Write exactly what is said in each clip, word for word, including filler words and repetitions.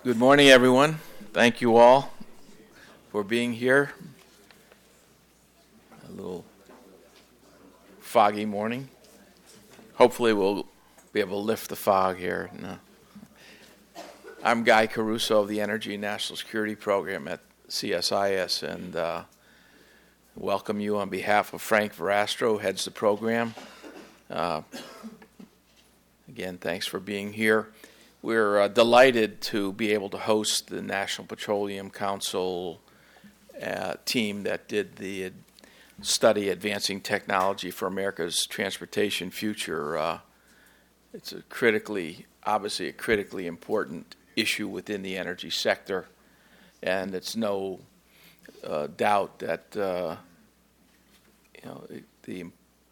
Good morning, everyone. Thank you all for being here. A little foggy morning. Hopefully we'll be able to lift the fog here. No. I'm Guy Caruso of the Energy and National Security Program at C S I S, and uh, welcome you on behalf of Frank Verrastro, who heads the program. Uh, again, thanks for being here. We're uh, delighted to be able to host the National Petroleum Council uh, team that did the uh, study Advancing Technology for America's Transportation Future. Uh, it's a critically, obviously a critically important issue within the energy sector, and it's no uh, doubt that uh, you know the,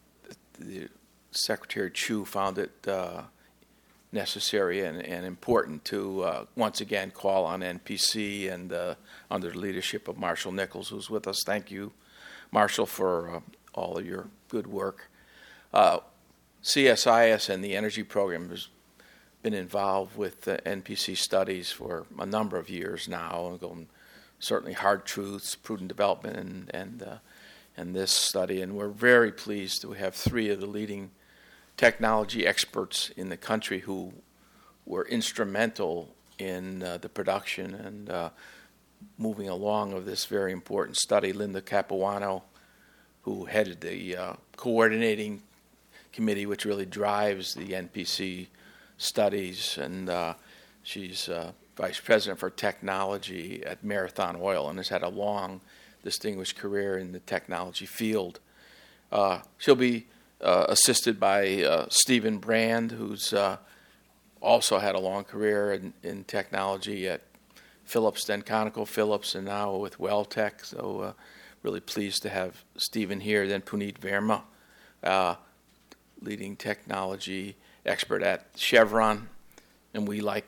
the Secretary Chu found it uh, necessary and, and important to uh, once again call on N P C and uh, under the leadership of Marshall Nichols, who's with us. Thank you, Marshall, for uh, all of your good work. Uh, C S I S and the Energy Program has been involved with uh, N P C studies for a number of years now, going certainly Hard Truths, Prudent Development, and and, uh, and this study. And we're very pleased to have three of the leading technology experts in the country who were instrumental in uh, the production and uh, moving along of this very important study. Linda Capuano, who headed the uh, coordinating committee, which really drives the N P C studies, and uh, she's uh, vice president for technology at Marathon Oil and has had a long, distinguished career in the technology field. Uh, she'll be Uh, assisted by uh, Stephen Brand, who's uh, also had a long career in, in technology at Phillips, then ConocoPhillips, and now with Welltec. So uh, really pleased to have Stephen here. Then Puneet Verma, uh, leading technology expert at Chevron. And we like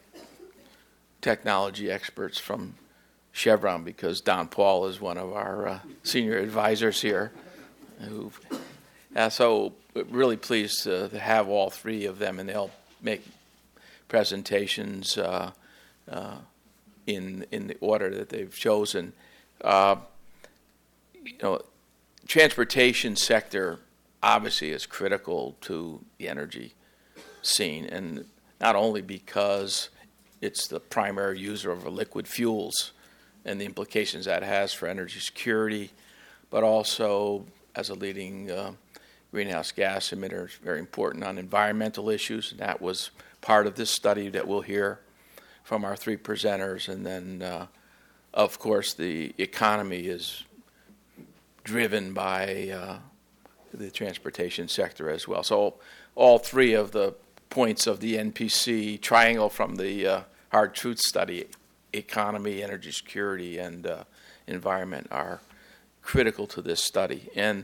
technology experts from Chevron because Don Paul is one of our uh, senior advisors here. Who've, uh, so really pleased to, to have all three of them, and they'll make presentations uh, uh, in in the order that they've chosen. Uh, you know, transportation sector obviously is critical to the energy scene, and not only because it's the primary user of liquid fuels and the implications that has for energy security, but also as a leading uh, greenhouse gas emitter, is very important on environmental issues. And that was part of this study that we'll hear from our three presenters. And then, uh, of course, the economy is driven by uh, the transportation sector as well. So all three of the points of the N P C triangle from the uh, Hard Truth study, economy, energy security, and uh, environment, are critical to this study. And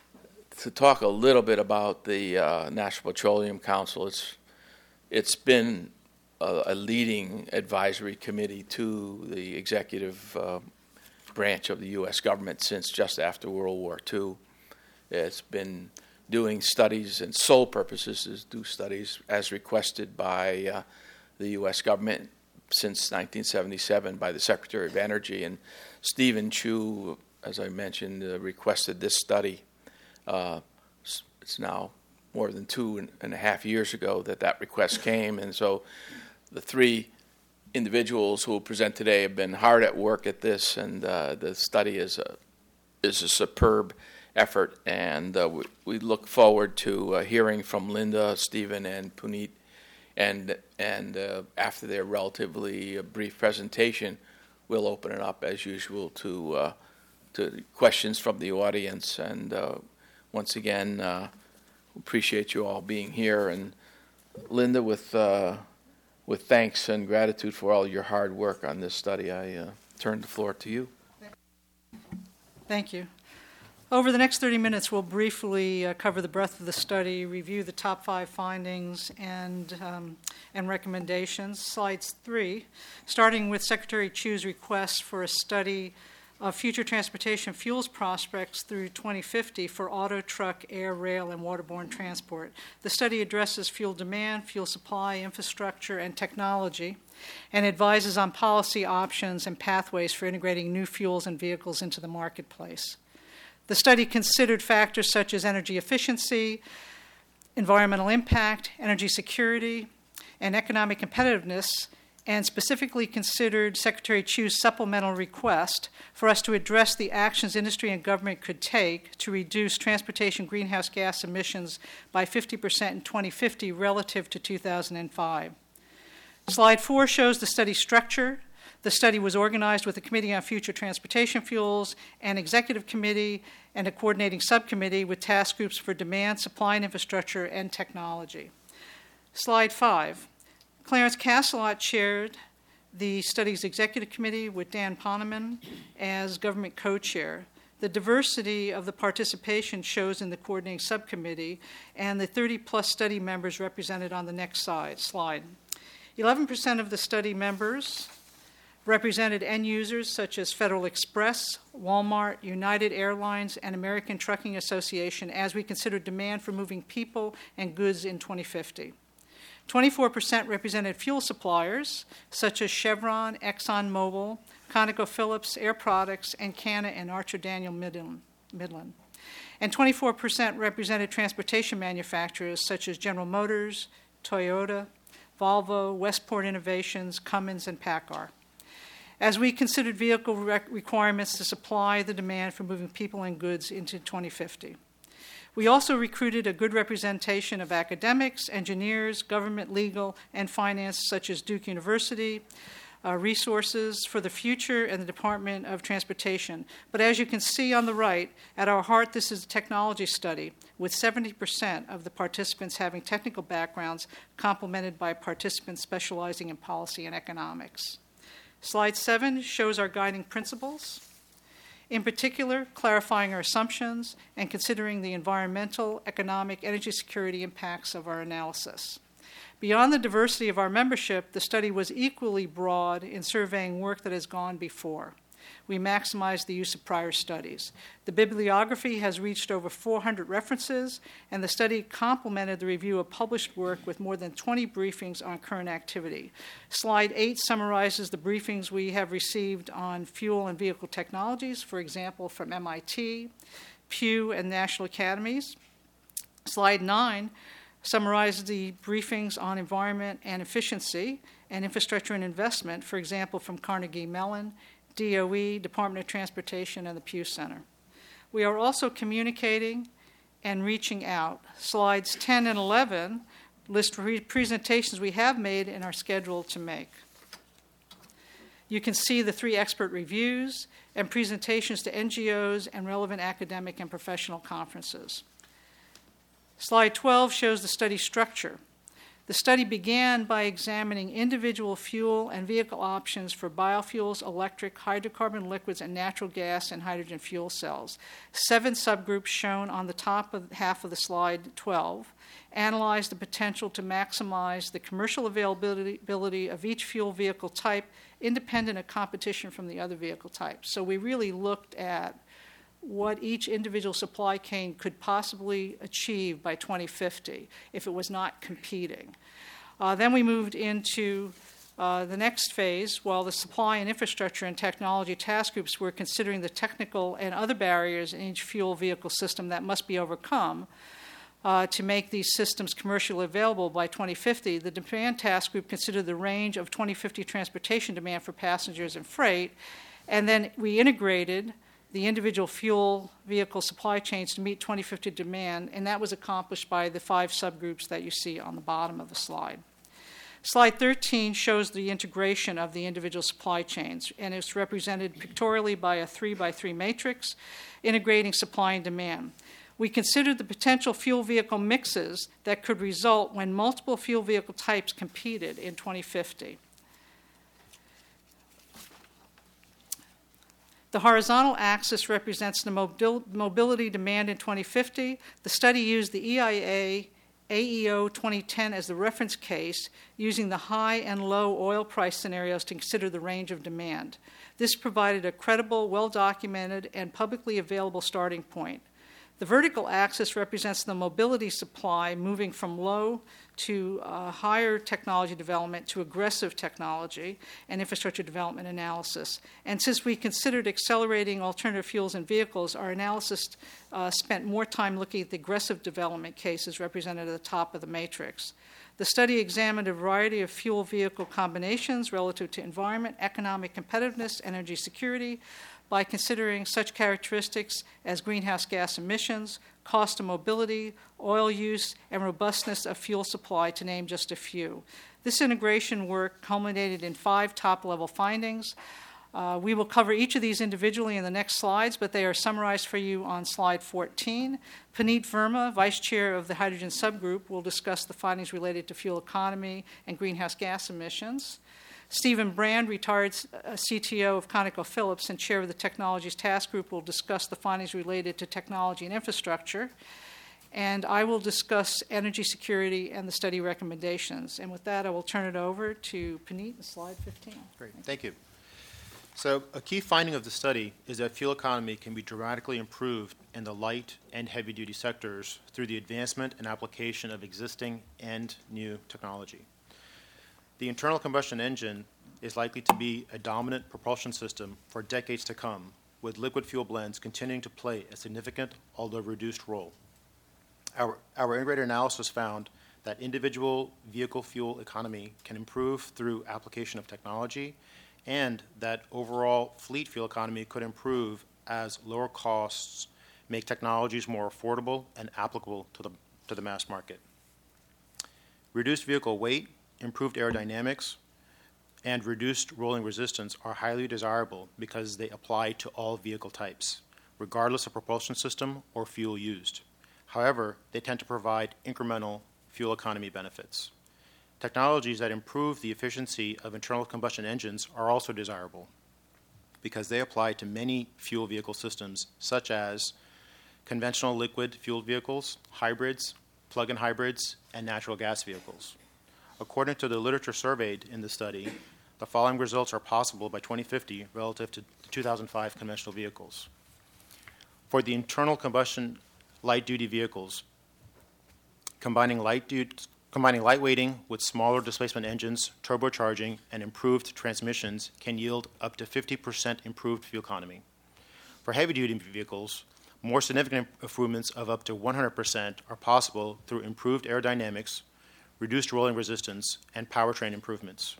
to talk a little bit about the uh, National Petroleum Council, it's it's been a, a leading advisory committee to the executive uh, branch of the U S government since just after World War Two. It's been doing studies, and sole purposes is do studies as requested by uh, the U S government since nineteen seventy-seven by the Secretary of Energy. And Stephen Chu, as I mentioned, uh, requested this study. Uh, it's now more than two and, and a half years ago that that request came, and so the three individuals who will present today have been hard at work at this, and uh, the study is a is a superb effort, and uh, we, we look forward to uh, hearing from Linda, Stephen, and Puneet, and and uh, after their relatively uh, brief presentation, we'll open it up as usual to uh, to questions from the audience. And uh, once again, uh, appreciate you all being here. And Linda, with uh, with thanks and gratitude for all your hard work on this study, I uh, turn the floor to you. Thank you. Over the next thirty minutes, we'll briefly uh, cover the breadth of the study, review the top five findings and um, and recommendations. Slides three, starting with Secretary Chu's request for a study of future transportation fuels prospects through twenty fifty for auto, truck, air, rail, and waterborne transport. The study addresses fuel demand, fuel supply, infrastructure, and technology, and advises on policy options and pathways for integrating new fuels and vehicles into the marketplace. The study considered factors such as energy efficiency, environmental impact, energy security, and economic competitiveness, and specifically considered Secretary Chu's supplemental request for us to address the actions industry and government could take to reduce transportation greenhouse gas emissions by fifty percent in twenty fifty relative to two thousand five. Slide four shows the study structure. The study was organized with the Committee on Future Transportation Fuels, an executive committee, and a coordinating subcommittee with task groups for demand, supply and infrastructure, and technology. Slide five. Clarence Casselot chaired the study's executive committee with Dan Poneman as government co-chair. The diversity of the participation shows in the coordinating subcommittee and the thirty-plus study members represented on the next slide. eleven percent of the study members represented end users such as Federal Express, Walmart, United Airlines, and American Trucking Association as we consider demand for moving people and goods in twenty fifty. twenty-four percent represented fuel suppliers such as Chevron, ExxonMobil, ConocoPhillips, Air Products, and Cana and Archer Daniel Midland. And twenty-four percent represented transportation manufacturers such as General Motors, Toyota, Volvo, Westport Innovations, Cummins, and PACCAR. As we considered vehicle rec- requirements to supply the demand for moving people and goods into twenty fifty. We also recruited a good representation of academics, engineers, government, legal, and finance, such as Duke University, uh, Resources for the Future, and the Department of Transportation. But as you can see on the right, at our heart, this is a technology study, with seventy percent of the participants having technical backgrounds, complemented by participants specializing in policy and economics. Slide seven shows our guiding principles. In particular, clarifying our assumptions and considering the environmental, economic, energy security impacts of our analysis. Beyond the diversity of our membership, the study was equally broad in surveying work that has gone before. We maximized the use of prior studies. The bibliography has reached over four hundred references, and the study complemented the review of published work with more than twenty briefings on current activity. Slide eight summarizes the briefings we have received on fuel and vehicle technologies, for example, from M I T, Pew, and National Academies. Slide nine summarizes the briefings on environment and efficiency and infrastructure and investment, for example, from Carnegie Mellon, D O E, Department of Transportation, and the Pew Center. We are also communicating and reaching out. Slides ten and eleven list re- presentations we have made and are scheduled to make. You can see the three expert reviews and presentations to N G Os and relevant academic and professional conferences. Slide twelve shows the study structure. The study began by examining individual fuel and vehicle options for biofuels, electric, hydrocarbon liquids, and natural gas and hydrogen fuel cells. Seven subgroups shown on the top of half of the slide twelve analyzed the potential to maximize the commercial availability of each fuel vehicle type independent of competition from the other vehicle types. So we really looked at what each individual supply chain could possibly achieve by twenty fifty if it was not competing. Uh, then we moved into uh, the next phase, while the supply and infrastructure and technology task groups were considering the technical and other barriers in each fuel vehicle system that must be overcome uh, to make these systems commercially available by twenty fifty. The demand task group considered the range of twenty fifty transportation demand for passengers and freight, and then we integrated the individual fuel vehicle supply chains to meet twenty fifty demand, and that was accomplished by the five subgroups that you see on the bottom of the slide. Slide thirteen shows the integration of the individual supply chains, and it's represented pictorially by a three by three matrix integrating supply and demand. We considered the potential fuel vehicle mixes that could result when multiple fuel vehicle types competed in twenty fifty. The horizontal axis represents the mobil- mobility demand in twenty fifty. The study used the E I A A E O twenty ten as the reference case, using the high and low oil price scenarios to consider the range of demand. This provided a credible, well-documented, and publicly available starting point. The vertical axis represents the mobility supply moving from low to uh, higher technology development to aggressive technology and infrastructure development analysis. And since we considered accelerating alternative fuels and vehicles, our analysis uh, spent more time looking at the aggressive development cases represented at the top of the matrix. The study examined a variety of fuel vehicle combinations relative to environment, economic competitiveness, energy security, by considering such characteristics as greenhouse gas emissions, cost of mobility, oil use, and robustness of fuel supply, to name just a few. This integration work culminated in five top-level findings. Uh, we will cover each of these individually in the next slides, but they are summarized for you on slide fourteen. Puneet Verma, Vice Chair of the Hydrogen Subgroup, will discuss the findings related to fuel economy and greenhouse gas emissions. Stephen Brand, retired C T O of ConocoPhillips and chair of the Technologies Task Group, will discuss the findings related to technology and infrastructure. And I will discuss energy security and the study recommendations. And with that, I will turn it over to Puneet in slide fifteen. Great, thank you. So a key finding of the study is that fuel economy can be dramatically improved in the light and heavy-duty sectors through the advancement and application of existing and new technology. The internal combustion engine is likely to be a dominant propulsion system for decades to come, with liquid fuel blends continuing to play a significant, although reduced, role. Our, our integrated analysis found that individual vehicle fuel economy can improve through application of technology, and that overall fleet fuel economy could improve as lower costs make technologies more affordable and applicable to the, to the mass market. Reduced vehicle weight, improved aerodynamics, and reduced rolling resistance are highly desirable because they apply to all vehicle types, regardless of propulsion system or fuel used. However, they tend to provide incremental fuel economy benefits. Technologies that improve the efficiency of internal combustion engines are also desirable because they apply to many fuel vehicle systems, such as conventional liquid fueled vehicles, hybrids, plug-in hybrids, and natural gas vehicles. According to the literature surveyed in the study, the following results are possible by twenty fifty relative to two thousand five conventional vehicles. For the internal combustion light-duty vehicles, combining light du- combining lightweighting with smaller displacement engines, turbocharging, and improved transmissions can yield up to fifty percent improved fuel economy. For heavy-duty vehicles, more significant improvements of up to one hundred percent are possible through improved aerodynamics, reduced rolling resistance, and powertrain improvements.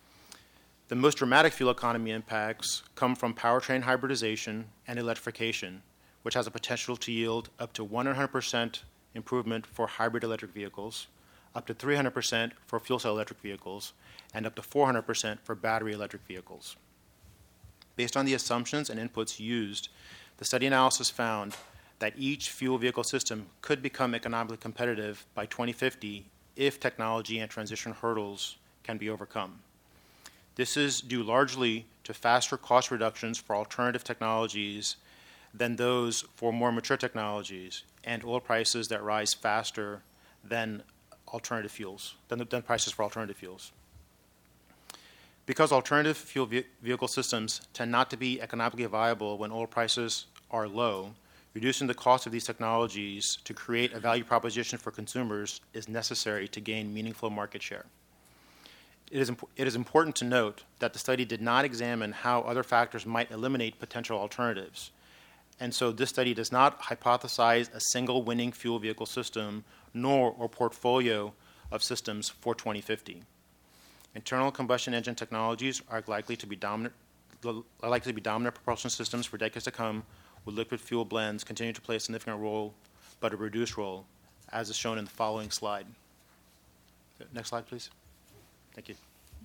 The most dramatic fuel economy impacts come from powertrain hybridization and electrification, which has a potential to yield up to one hundred percent improvement for hybrid electric vehicles, up to three hundred percent for fuel cell electric vehicles, and up to four hundred percent for battery electric vehicles. Based on the assumptions and inputs used, the study analysis found that each fuel vehicle system could become economically competitive by twenty fifty if technology and transition hurdles can be overcome. This is due largely to faster cost reductions for alternative technologies than those for more mature technologies, and oil prices that rise faster than alternative fuels, than, than prices for alternative fuels. Because alternative fuel ve- vehicle systems tend not to be economically viable when oil prices are low, reducing the cost of these technologies to create a value proposition for consumers is necessary to gain meaningful market share. It is, imp- it is important to note that the study did not examine how other factors might eliminate potential alternatives. And so this study does not hypothesize a single winning fuel vehicle system nor a portfolio of systems for twenty fifty. Internal combustion engine technologies are likely to be dominant, are likely to be dominant propulsion systems for decades to come, with liquid fuel blends continue to play a significant role, but a reduced role, as is shown in the following slide. Next slide, please. Thank you.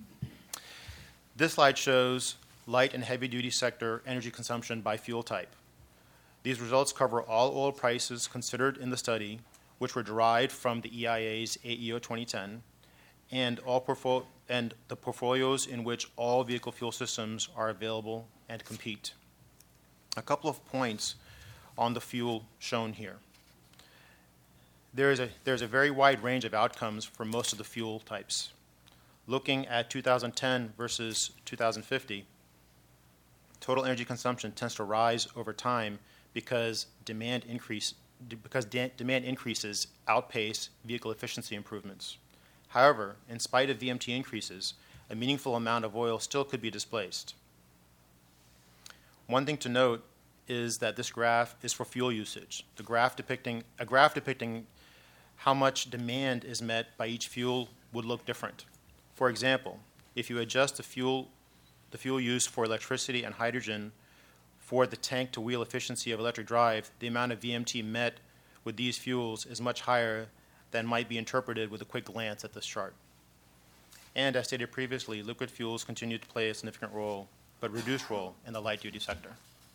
This slide shows light and heavy-duty sector energy consumption by fuel type. These results cover all oil prices considered in the study, which were derived from the E I A's A E O twenty ten, and, all portfo- and the portfolios in which all vehicle fuel systems are available and compete. A couple of points on the fuel shown here. There is a, there's a very wide range of outcomes for most of the fuel types. Looking at two thousand ten versus two thousand fifty, total energy consumption tends to rise over time because demand increase because de- demand increases outpace vehicle efficiency improvements. However, in spite of V M T increases, a meaningful amount of oil still could be displaced. One thing to note is that this graph is for fuel usage. The graph depicting a graph depicting how much demand is met by each fuel would look different. For example, if you adjust the fuel the fuel used for electricity and hydrogen for the tank-to-wheel efficiency of electric drive, the amount of V M T met with these fuels is much higher than might be interpreted with a quick glance at this chart. And as stated previously, liquid fuels continue to play a significant role, but reduced role in the light-duty sector.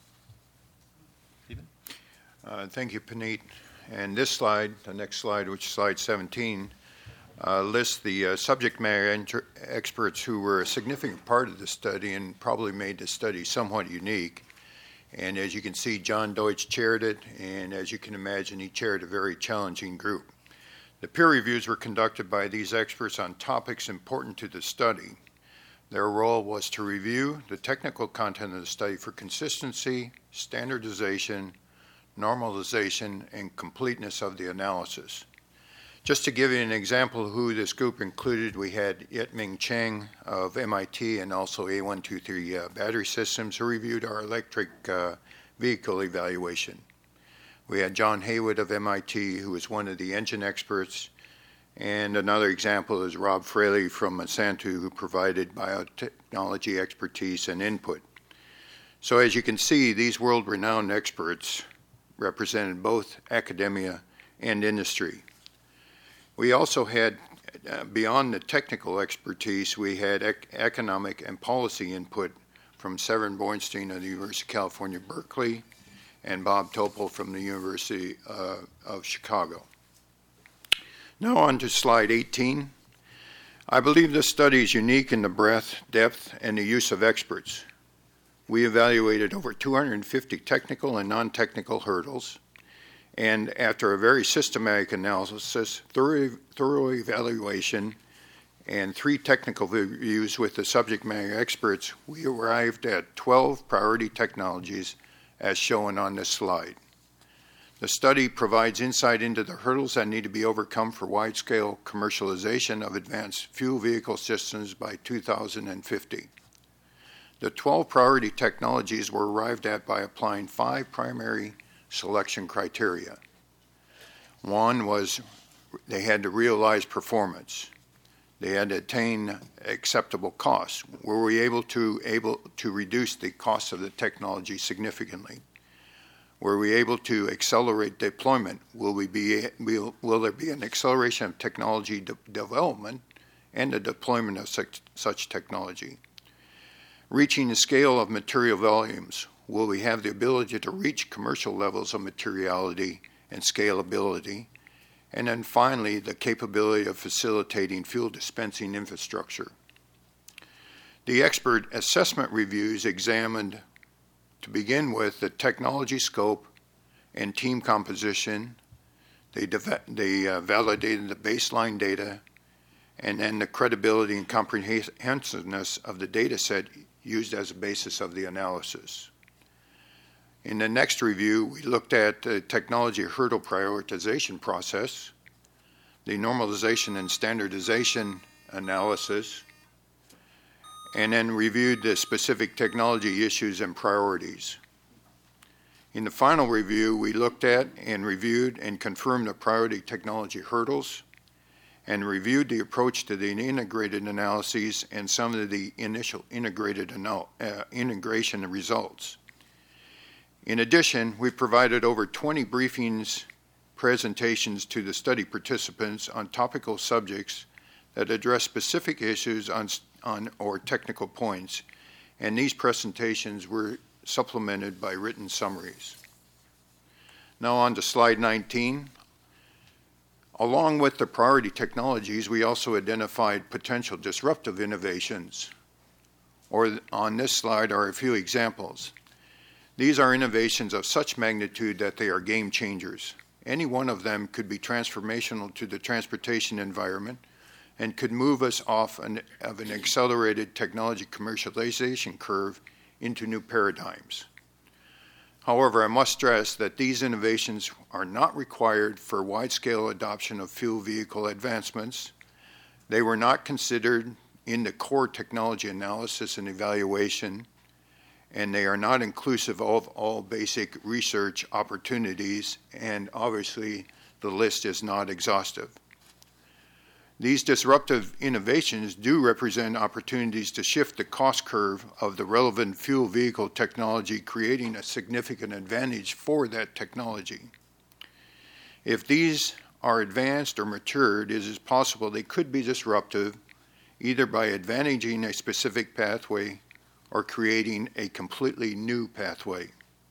Stephen? Uh, thank you, Puneet. And this slide, the next slide, which is slide seventeen, uh, lists the uh, subject matter inter- experts who were a significant part of the study and probably made the study somewhat unique. And as you can see, John Deutsch chaired it, and as you can imagine, he chaired a very challenging group. The peer reviews were conducted by these experts on topics important to the study. Their role was to review the technical content of the study for consistency, standardization, normalization, and completeness of the analysis. Just to give you an example of who this group included, we had Yitming Cheng of M I T and also A one two three uh, Battery Systems, who reviewed our electric uh, vehicle evaluation. We had John Haywood of M I T, who was one of the engine experts, and another example is Rob Fraley from Monsanto, who provided biotechnology expertise and input. So as you can see, these world-renowned experts represented both academia and industry. We also had, uh, beyond the technical expertise, we had ec- economic and policy input from Severin Bornstein of the University of California, Berkeley, and Bob Topol from the University uh, of Chicago. Now on to slide eighteen. I believe this study is unique in the breadth, depth, and the use of experts. We evaluated over two hundred fifty technical and non-technical hurdles, and after a very systematic analysis, thorough, thorough evaluation, and three technical reviews with the subject matter experts, we arrived at twelve priority technologies as shown on this slide. The study provides insight into the hurdles that need to be overcome for wide-scale commercialization of advanced fuel vehicle systems by two thousand fifty. The twelve priority technologies were arrived at by applying five primary selection criteria. One was they had to realize performance. They had to attain acceptable costs. Were we able to able to reduce the cost of the technology significantly? Were we able to accelerate deployment? Will we be will, will there be an acceleration of technology de- development and the deployment of such, such technology? Reaching the scale of material volumes, will we have the ability to reach commercial levels of materiality and scalability? And then finally, the capability of facilitating fuel dispensing infrastructure. The expert assessment reviews examined, to begin with, the technology scope and team composition. They, deve- they uh, validated the baseline data, and then the credibility and comprehensiveness of the data set used as a basis of the analysis. In the next review, we looked at the technology hurdle prioritization process, the normalization and standardization analysis, and then reviewed the specific technology issues and priorities. In the final review, we looked at and reviewed and confirmed the priority technology hurdles and reviewed the approach to the integrated analyses and some of the initial integrated anal- uh, integration results. In addition, we provided over twenty briefings, presentations to the study participants on topical subjects that address specific issues on, on or technical points, and these presentations were supplemented by written summaries. Now on to slide nineteen. Along with the priority technologies, we also identified potential disruptive innovations, or on this slide are a few examples. These are innovations of such magnitude that they are game changers. any one of them could be transformational to the transportation environment and could move us off an, of an accelerated technology commercialization curve into new paradigms. However, I must stress that these innovations are not required for wide-scale adoption of fuel vehicle advancements. They were not considered in the core technology analysis and evaluation, and they are not inclusive of all basic research opportunities, and obviously the list is not exhaustive. These disruptive innovations do represent opportunities to shift the cost curve of the relevant fuel vehicle technology, creating a significant advantage for that technology. If these are advanced or matured, it is possible they could be disruptive, either by advantaging a specific pathway or creating a completely new pathway.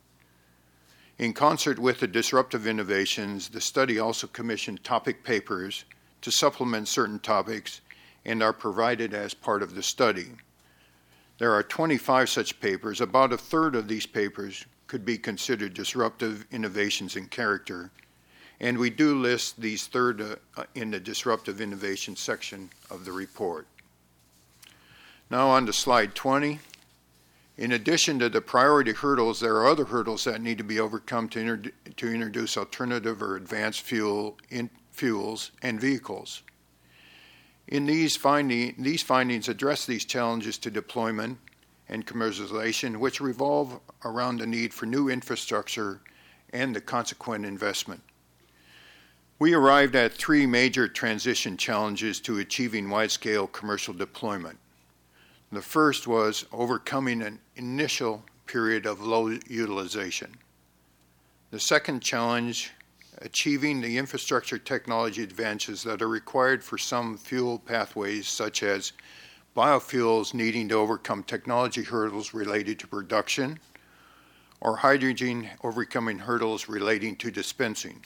In concert with the disruptive innovations, the study also commissioned topic papers to supplement certain topics and are provided as part of the study. There are twenty-five such papers. About a third of these papers could be considered disruptive innovations in character, and we do list these third uh, in the disruptive innovation section of the report. Now on to slide twenty. In addition to the priority hurdles, there are other hurdles that need to be overcome to, inter- to introduce alternative or advanced fuel in fuels and vehicles. In these, finding, these findings address these challenges to deployment and commercialization, which revolve around the need for new infrastructure and the consequent investment. We arrived at three major transition challenges to achieving wide-scale commercial deployment. The first was overcoming an initial period of low utilization. The second challenge, achieving the infrastructure technology advances that are required for some fuel pathways, such as biofuels needing to overcome technology hurdles related to production, or hydrogen overcoming hurdles relating to dispensing.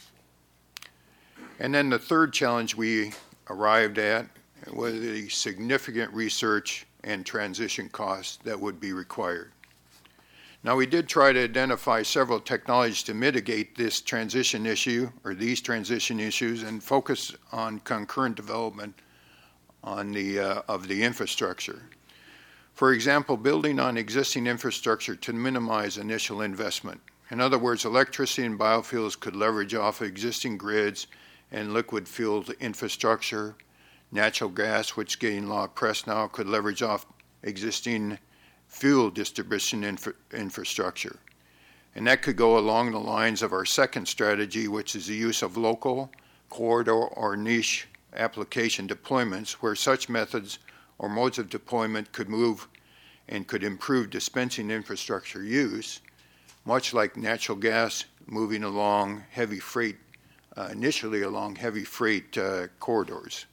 And then the third challenge we arrived at was the significant research and transition costs that would be required. Now, we did try to identify several technologies to mitigate this transition issue, or these transition issues, and focus on concurrent development on the, uh, of the infrastructure. For example, building on existing infrastructure to minimize initial investment. In other words, electricity and biofuels could leverage off existing grids and liquid fuel infrastructure. Natural gas, which is getting a lot of press now, could leverage off existing fuel distribution infra- infrastructure. And that could go along the lines of our second strategy, which is the use of local, corridor, or niche application deployments, where such methods or modes of deployment could move and could improve dispensing infrastructure use, much like natural gas moving along heavy freight, uh, initially along heavy freight uh, corridors.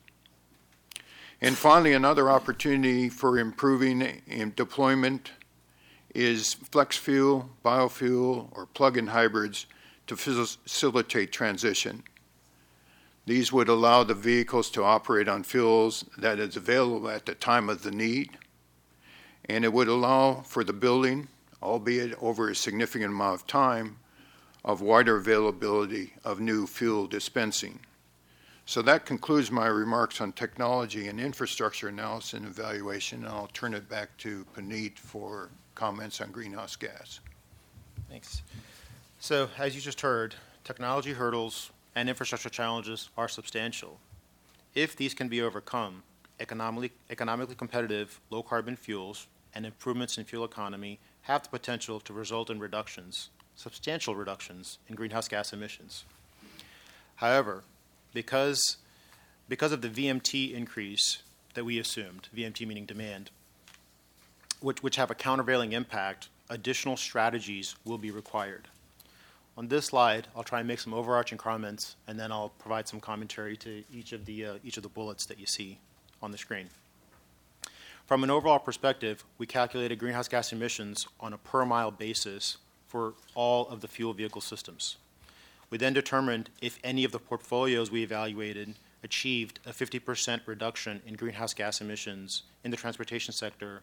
And finally, another opportunity for improving in deployment is flex fuel, biofuel, or plug-in hybrids to facilitate transition. These would allow the vehicles to operate on fuels that is available at the time of the need, and it would allow for the building, albeit over a significant amount of time, of wider availability of new fuel dispensing. So that concludes my remarks on technology and infrastructure analysis and evaluation, and I'll turn it back to Puneet for comments on greenhouse gas. Thanks. So, as you just heard, technology hurdles and infrastructure challenges are substantial. If these can be overcome, economically, economically competitive low-carbon fuels and improvements in fuel economy have the potential to result in reductions, substantial reductions in greenhouse gas emissions. However, Because, because of the V M T increase that we assumed, V M T meaning demand, which, which have a countervailing impact, additional strategies will be required. On this slide, I'll try and make some overarching comments, and then I'll provide some commentary to each of the, uh, each of the bullets that you see on the screen. From an overall perspective, we calculated greenhouse gas emissions on a per mile basis for all of the fuel vehicle systems. We then determined if any of the portfolios we evaluated achieved a fifty percent reduction in greenhouse gas emissions in the transportation sector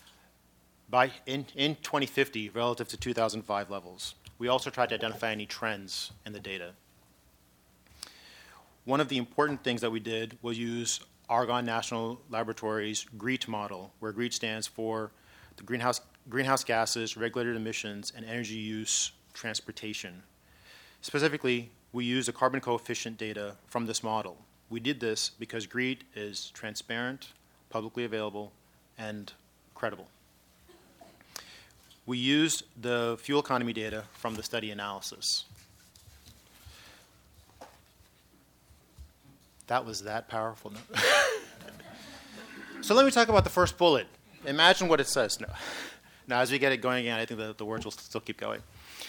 by in, in twenty fifty relative to two thousand five levels. We also tried to identify any trends in the data. one of the important things that we did was use Argonne National Laboratory's GREET model, where GREET stands for the greenhouse, greenhouse gases, regulated emissions, and energy use transportation. Specifically, we used the carbon coefficient data from this model. We did this because GREET is transparent, publicly available, and credible. We used the fuel economy data from the study analysis. That was that powerful. No. So let me talk about the first bullet. Imagine what it says. No. Now, as we get it going again, I think the, the words will still keep going.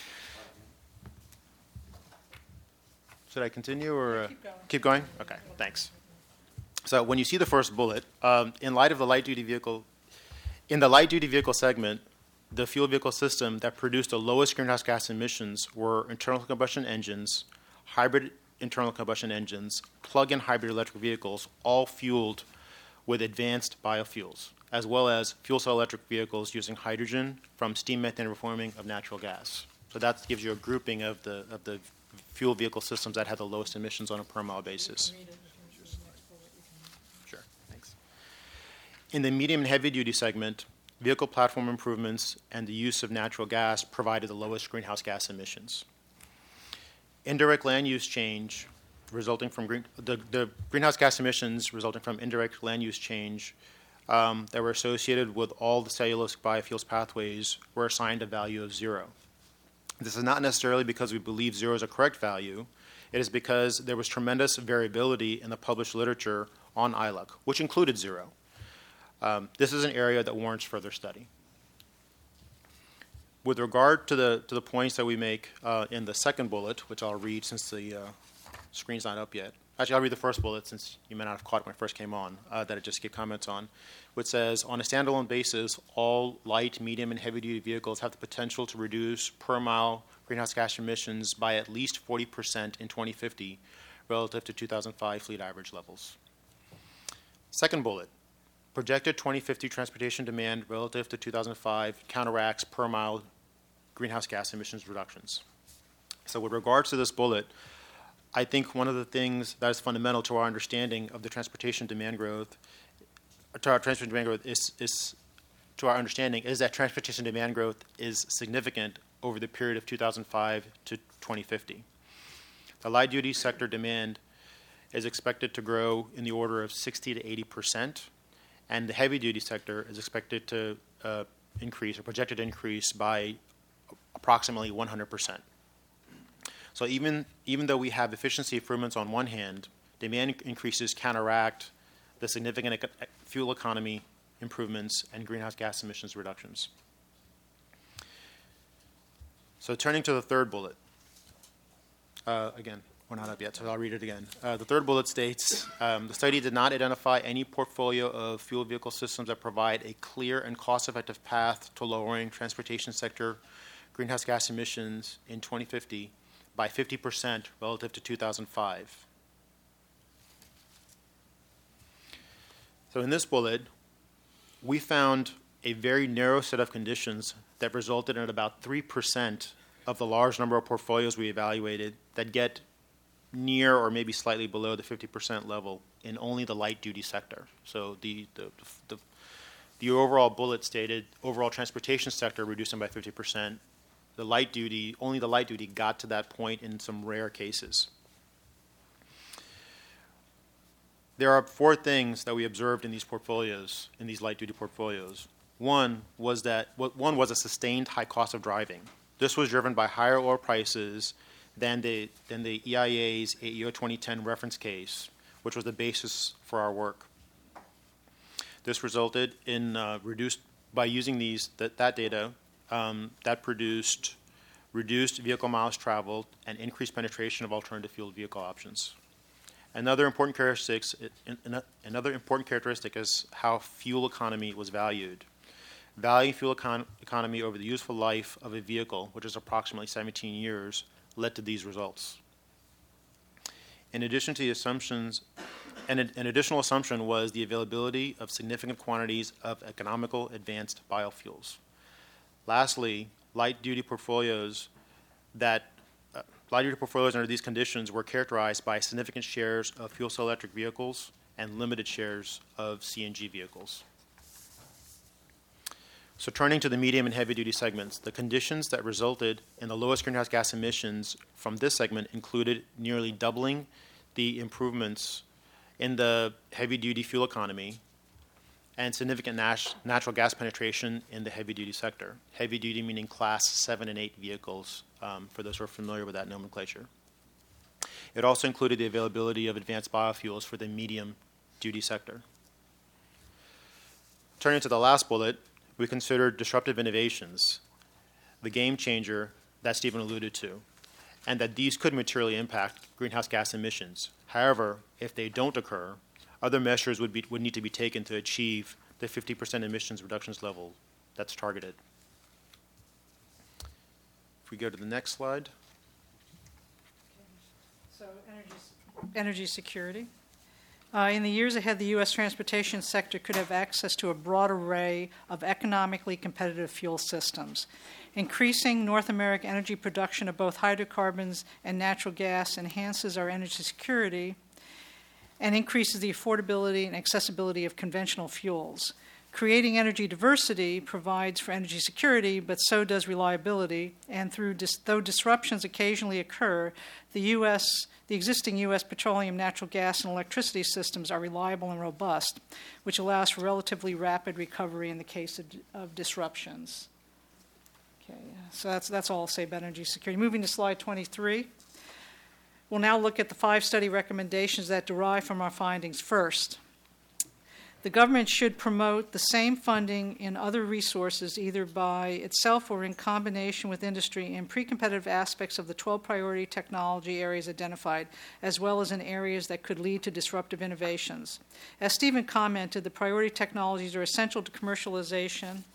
Should I continue or uh, Keep going. keep going? Okay, thanks. So when you see the first bullet, um, in light of the light-duty vehicle, in the light-duty vehicle segment, the fuel vehicle system that produced the lowest greenhouse gas emissions were internal combustion engines, hybrid internal combustion engines, plug-in hybrid electric vehicles, all fueled with advanced biofuels, as well as fuel cell electric vehicles using hydrogen from steam methane reforming of natural gas. So that gives you a grouping of the of the fuel vehicle systems that had the lowest emissions on a per mile basis. Sure, thanks. In the medium and heavy duty segment, vehicle platform improvements and the use of natural gas provided the lowest greenhouse gas emissions. Indirect land use change resulting from green, the, the greenhouse gas emissions resulting from indirect land use change um, that were associated with all the cellulosic biofuels pathways were assigned a value of zero. This is not necessarily because we believe zero is a correct value. It is because there was tremendous variability in the published literature on I L U C, which included zero. Um, this is an area that warrants further study. With regard to the to the points that we make uh, in the second bullet, which I'll read since the uh, screen's not up yet. Actually, I'll read the first bullet since you may not have caught it when I first came on, uh, that I just gave comments on, which says, on a standalone basis, all light, medium, and heavy-duty vehicles have the potential to reduce per mile greenhouse gas emissions by at least forty percent in twenty fifty relative to two thousand five fleet average levels. Second bullet, projected twenty fifty transportation demand relative to two thousand five counteracts per mile greenhouse gas emissions reductions. So with regards to this bullet, I think one of the things that is fundamental to our understanding of the transportation demand growth, to our transportation demand growth is, is to our understanding is that transportation demand growth is significant over the period of two thousand five to twenty fifty. The light-duty sector demand is expected to grow in the order of sixty to eighty percent, and the heavy-duty sector is expected to uh, increase or projected to increase by approximately one hundred percent. So even, even though we have efficiency improvements on one hand, demand increases counteract the significant eco- fuel economy improvements and greenhouse gas emissions reductions. So turning to the third bullet. Uh, again, we're not up yet, so I'll read it again. Uh, the third bullet states, um, the study did not identify any portfolio of fuel vehicle systems that provide a clear and cost-effective path to lowering transportation sector greenhouse gas emissions in twenty fifty by fifty percent relative to two thousand five. So in this bullet, we found a very narrow set of conditions that resulted in about three percent of the large number of portfolios we evaluated that get near or maybe slightly below the fifty percent level in only the light-duty sector. So the, the, the, the overall bullet stated overall transportation sector reducing by fifty percent. The light-duty, only the light-duty got to that point in some rare cases. There are four things that we observed in these portfolios, in these light-duty portfolios. One was that one was a sustained high cost of driving. This was driven by higher oil prices than the than the E I A's A E O twenty ten reference case, which was the basis for our work. This resulted in uh, reduced by using these that, that data um, that produced reduced vehicle miles traveled and increased penetration of alternative fuel vehicle options. Another important characteristic, another important characteristic is how fuel economy was valued. Valuing fuel econ- economy over the useful life of a vehicle, which is approximately seventeen years, led to these results. In addition to the assumptions, and an additional assumption was the availability of significant quantities of economical advanced biofuels. Lastly, light-duty portfolios that uh, light-duty portfolios under these conditions were characterized by significant shares of fuel cell electric vehicles and limited shares of C N G vehicles. So turning to the medium and heavy-duty segments, the conditions that resulted in the lowest greenhouse gas emissions from this segment included nearly doubling the improvements in the heavy-duty fuel economy and significant nat- natural gas penetration in the heavy-duty sector. Heavy-duty meaning class seven and eight vehicles, um, for those who are familiar with that nomenclature. It also included the availability of advanced biofuels for the medium-duty sector. Turning to the last bullet, we considered disruptive innovations, the game changer that Stephen alluded to, and that these could materially impact greenhouse gas emissions. However, if they don't occur, other measures would, be, would need to be taken to achieve the fifty percent emissions reductions level that's targeted. If we go to the next slide. So energy, energy security. Uh, in the years ahead, the U S transportation sector could have access to a broad array of economically competitive fuel systems. Increasing North American energy production of both hydrocarbons and natural gas enhances our energy security and increases the affordability and accessibility of conventional fuels. Creating energy diversity provides for energy security, but so does reliability, and through dis- though disruptions occasionally occur, the U S the existing U S petroleum, natural gas, and electricity systems are reliable and robust, which allows for relatively rapid recovery in the case of, of disruptions. Okay, so that's that's all I'll say about energy security. Moving to slide twenty-three. We'll now look at the five study recommendations that derive from our findings. First, the government should promote the same funding in other resources, either by itself or in combination with industry, in pre-competitive aspects of the twelve priority technology areas identified, as well as in areas that could lead to disruptive innovations. As Stephen commented, the priority technologies are essential to commercialization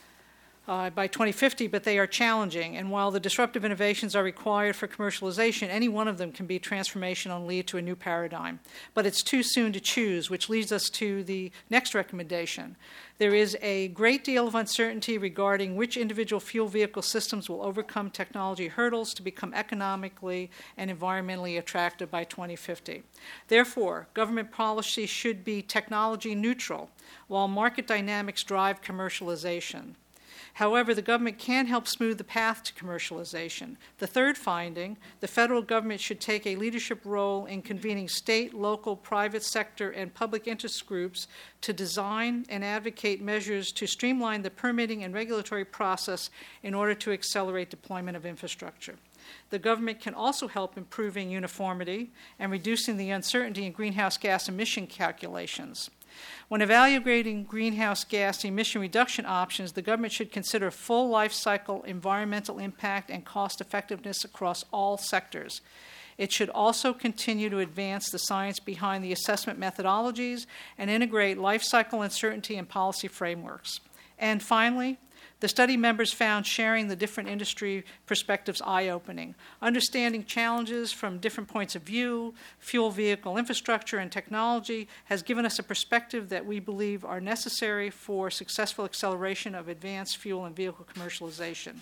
Uh, by twenty fifty, but they are challenging. And while the disruptive innovations are required for commercialization, any one of them can be transformational and lead to a new paradigm. But it's too soon to choose, which leads us to the next recommendation. There is a great deal of uncertainty regarding which individual fuel vehicle systems will overcome technology hurdles to become economically and environmentally attractive by twenty fifty. Therefore, government policy should be technology neutral, while market dynamics drive commercialization. However, the government can help smooth the path to commercialization. The third finding, the federal government should take a leadership role in convening state, local, private sector, and public interest groups to design and advocate measures to streamline the permitting and regulatory process in order to accelerate deployment of infrastructure. The government can also help improving uniformity and reducing the uncertainty in greenhouse gas emission calculations. When evaluating greenhouse gas emission reduction options, the government should consider full life cycle environmental impact and cost effectiveness across all sectors. It should also continue to advance the science behind the assessment methodologies and integrate life cycle uncertainty and policy frameworks. And finally, the study members found sharing the different industry perspectives eye-opening. Understanding challenges from different points of view, fuel vehicle infrastructure, and technology has given us a perspective that we believe are necessary for successful acceleration of advanced fuel and vehicle commercialization.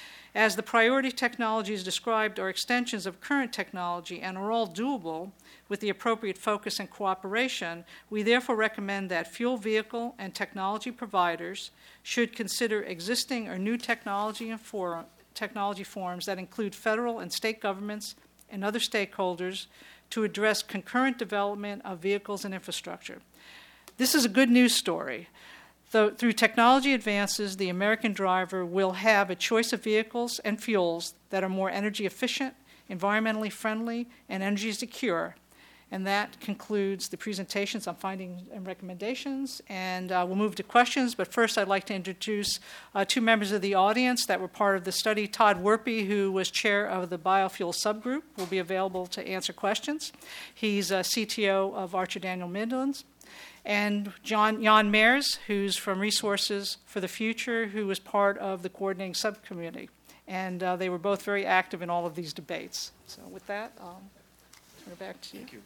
As the priority technologies described are extensions of current technology and are all doable with the appropriate focus and cooperation, we therefore recommend that fuel vehicle and technology providers should consider existing or new technology and for, technology forms that include federal and state governments and other stakeholders to address concurrent development of vehicles and infrastructure. This is a good news story. Though, through technology advances, the American driver will have a choice of vehicles and fuels that are more energy efficient, environmentally friendly, and energy secure. And that concludes the presentations on findings and recommendations. And uh, we'll move to questions. But first, I'd like to introduce uh, two members of the audience that were part of the study. Todd Werpy, who was chair of the biofuel subgroup, will be available to answer questions. He's a C T O of Archer Daniel Midlands. And John Jan Mears, who's from Resources for the Future, who was part of the coordinating subcommittee. And uh, they were both very active in all of these debates. So with that, I'll turn it back to you. Thank you.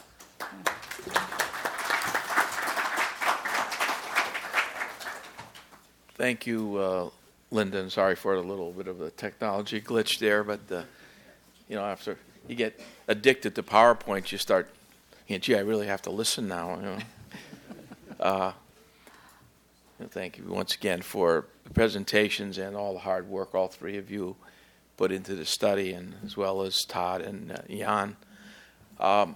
Thank you, uh, Lyndon. Sorry for a little bit of a technology glitch there, but uh, you know, after you get addicted to PowerPoint, you start, you know, gee, I really have to listen now. You know. uh, thank you once again for the presentations and all the hard work all three of you put into the study, and as well as Todd and uh, Jan. Um,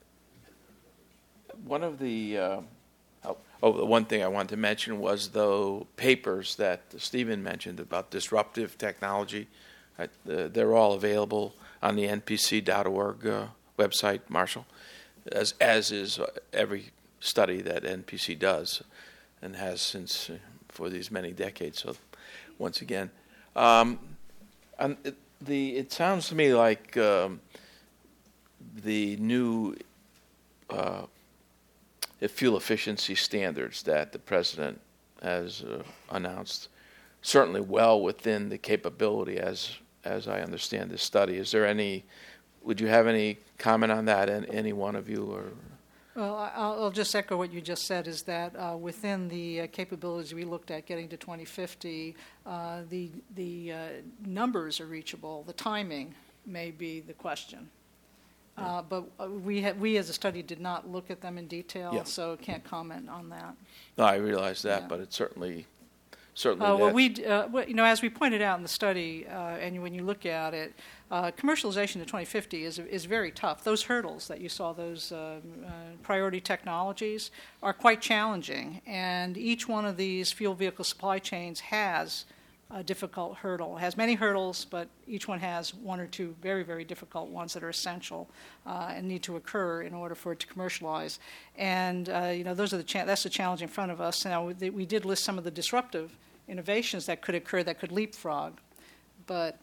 one of the uh, oh, oh, the one thing I wanted to mention was the papers that Stephen mentioned about disruptive technology. Uh, they're all available on the N P C dot org uh, website, Marshall, as as is every study that N P C does and has since uh, for these many decades. So, once again, um, and it, the it sounds to me like um, the new uh, fuel efficiency standards that the president has uh, announced certainly well within the capability as as I understand this study. Is there any? Would you have any comment on that? And any one of you or? Well, I'll, I'll just echo what you just said, is that uh, within the uh, capabilities we looked at getting to twenty fifty, uh, the, the uh, numbers are reachable. The timing may be the question. Uh, but uh, we, ha- we as a study did not look at them in detail, Yeah. so can't comment on that. No, I realize that, Yeah. but it's certainly, certainly Uh, well, that- we, d- uh, well, you know, as we pointed out in the study, uh, and when you look at it, uh, commercialization to twenty fifty is is very tough. Those hurdles that you saw, those um, uh, priority technologies, are quite challenging, and each one of these fuel vehicle supply chains has a difficult hurdle. It has many hurdles, but each one has one or two very, very difficult ones that are essential uh, and need to occur in order for it to commercialize. And uh, you know, those are the cha- that's the challenge in front of us. Now, we, we did list some of the disruptive innovations that could occur that could leapfrog, but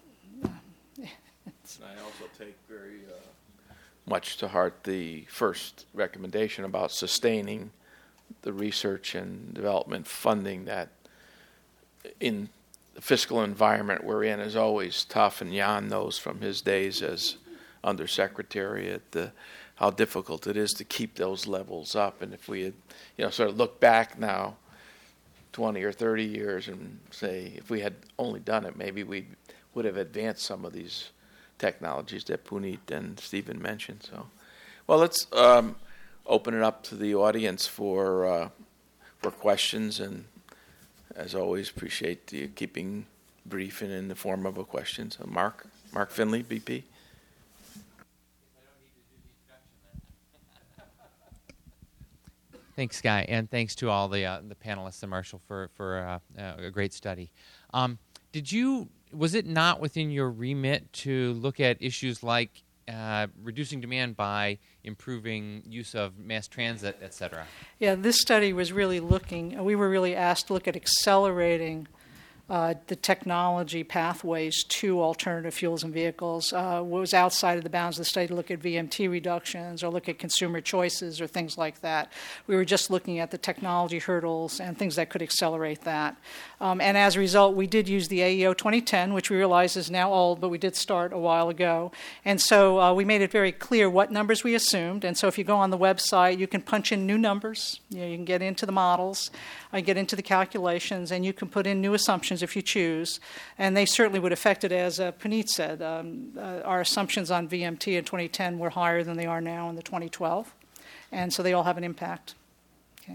I also take very uh, much to heart the first recommendation about sustaining the research and development funding that in the fiscal environment we're in is always tough, and Jan knows from his days as undersecretary at the, how difficult it is to keep those levels up. And if we had, you know, sort of look back now twenty or thirty years and say if we had only done it, maybe we would have advanced some of these technologies that Puneet and Stephen mentioned. So, well, let's um, open it up to the audience for uh, for questions, and as always, appreciate you keeping brief and in the form of a question. So, Mark, Mark Finley, B P. Thanks, Guy, and thanks to all the uh, the panelists and Marshall for for uh, uh, a great study. Um, did you? Was it not within your remit to look at issues like uh, reducing demand by improving use of mass transit, et cetera? Yeah, this study was really looking, we were really asked to look at accelerating uh, the technology pathways to alternative fuels and vehicles. Uh, what was outside of the bounds of the study to look at V M T reductions or look at consumer choices or things like that. We were just looking at the technology hurdles and things that could accelerate that. Um, and as a result, we did use the A E O twenty ten, which we realize is now old, but we did start a while ago. And so uh, we made it very clear what numbers we assumed. And so if you go on the website, you can punch in new numbers. You know, you can get into the models, uh, get into the calculations, and you can put in new assumptions if you choose. And they certainly would affect it, as uh, Puneet said. Um, uh, our assumptions on V M T in twenty ten were higher than they are now in the twenty twelve. And so they all have an impact. Okay.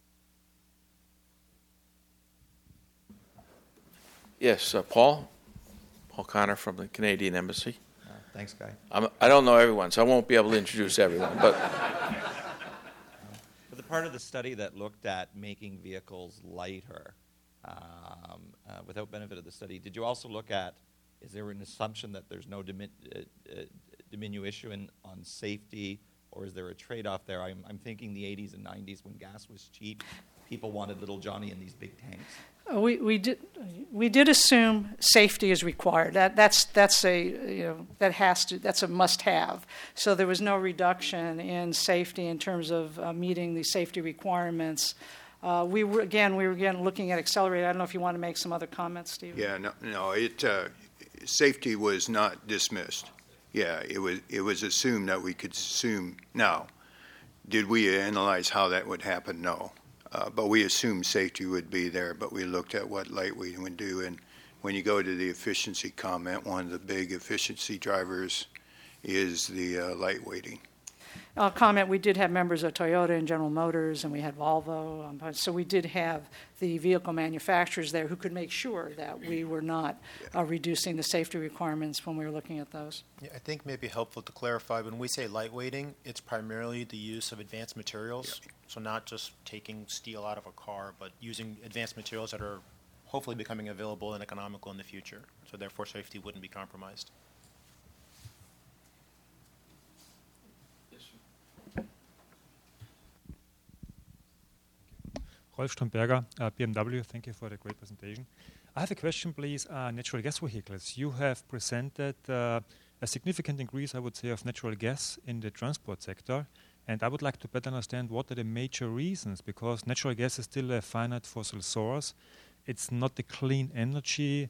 Yes, uh, Paul. Paul Connor from the Canadian Embassy. Uh, thanks, Guy. I'm, I don't know everyone, so I won't be able to introduce everyone. But For the part of the study that looked at making vehicles lighter, um, uh, without benefit of the study, did you also look at, is there an assumption that there's no dimi- uh, uh, diminution on safety, or is there a trade-off there? I'm, I'm thinking the eighties and nineties when gas was cheap, people wanted little Johnny in these big tanks. Uh, We, we did we did assume safety is required. That that's that's a you know that has to that's a must-have. So there was no reduction in safety in terms of uh, meeting the safety requirements. Uh, we were again we were again looking at accelerated. I don't know if you want to make some other comments, Steve. Yeah, no, no. It uh, safety was not dismissed. Yeah, it was it was assumed that we could assume. Now, did we analyze how that would happen? No. Uh, but we assumed safety would be there, but we looked at what lightweight would do. And when you go to the efficiency comment, one of the big efficiency drivers is the uh, lightweighting. I'll comment, we did have members of Toyota and General Motors, and we had Volvo. Um, so we did have the vehicle manufacturers there who could make sure that we were not uh, reducing the safety requirements when we were looking at those. Yeah, I think it may be helpful to clarify, when we say lightweighting, it's primarily the use of advanced materials. Yeah. So not just taking steel out of a car, but using advanced materials that are hopefully becoming available and economical in the future. So therefore, safety wouldn't be compromised. Rolf Stromberger, uh, B M W. Thank you for the great presentation. I have a question, please. Uh, natural gas vehicles. You have presented uh, a significant increase, I would say, of natural gas in the transport sector. And I would like to better understand what are the major reasons, because natural gas is still a finite fossil source. It's not a clean energy.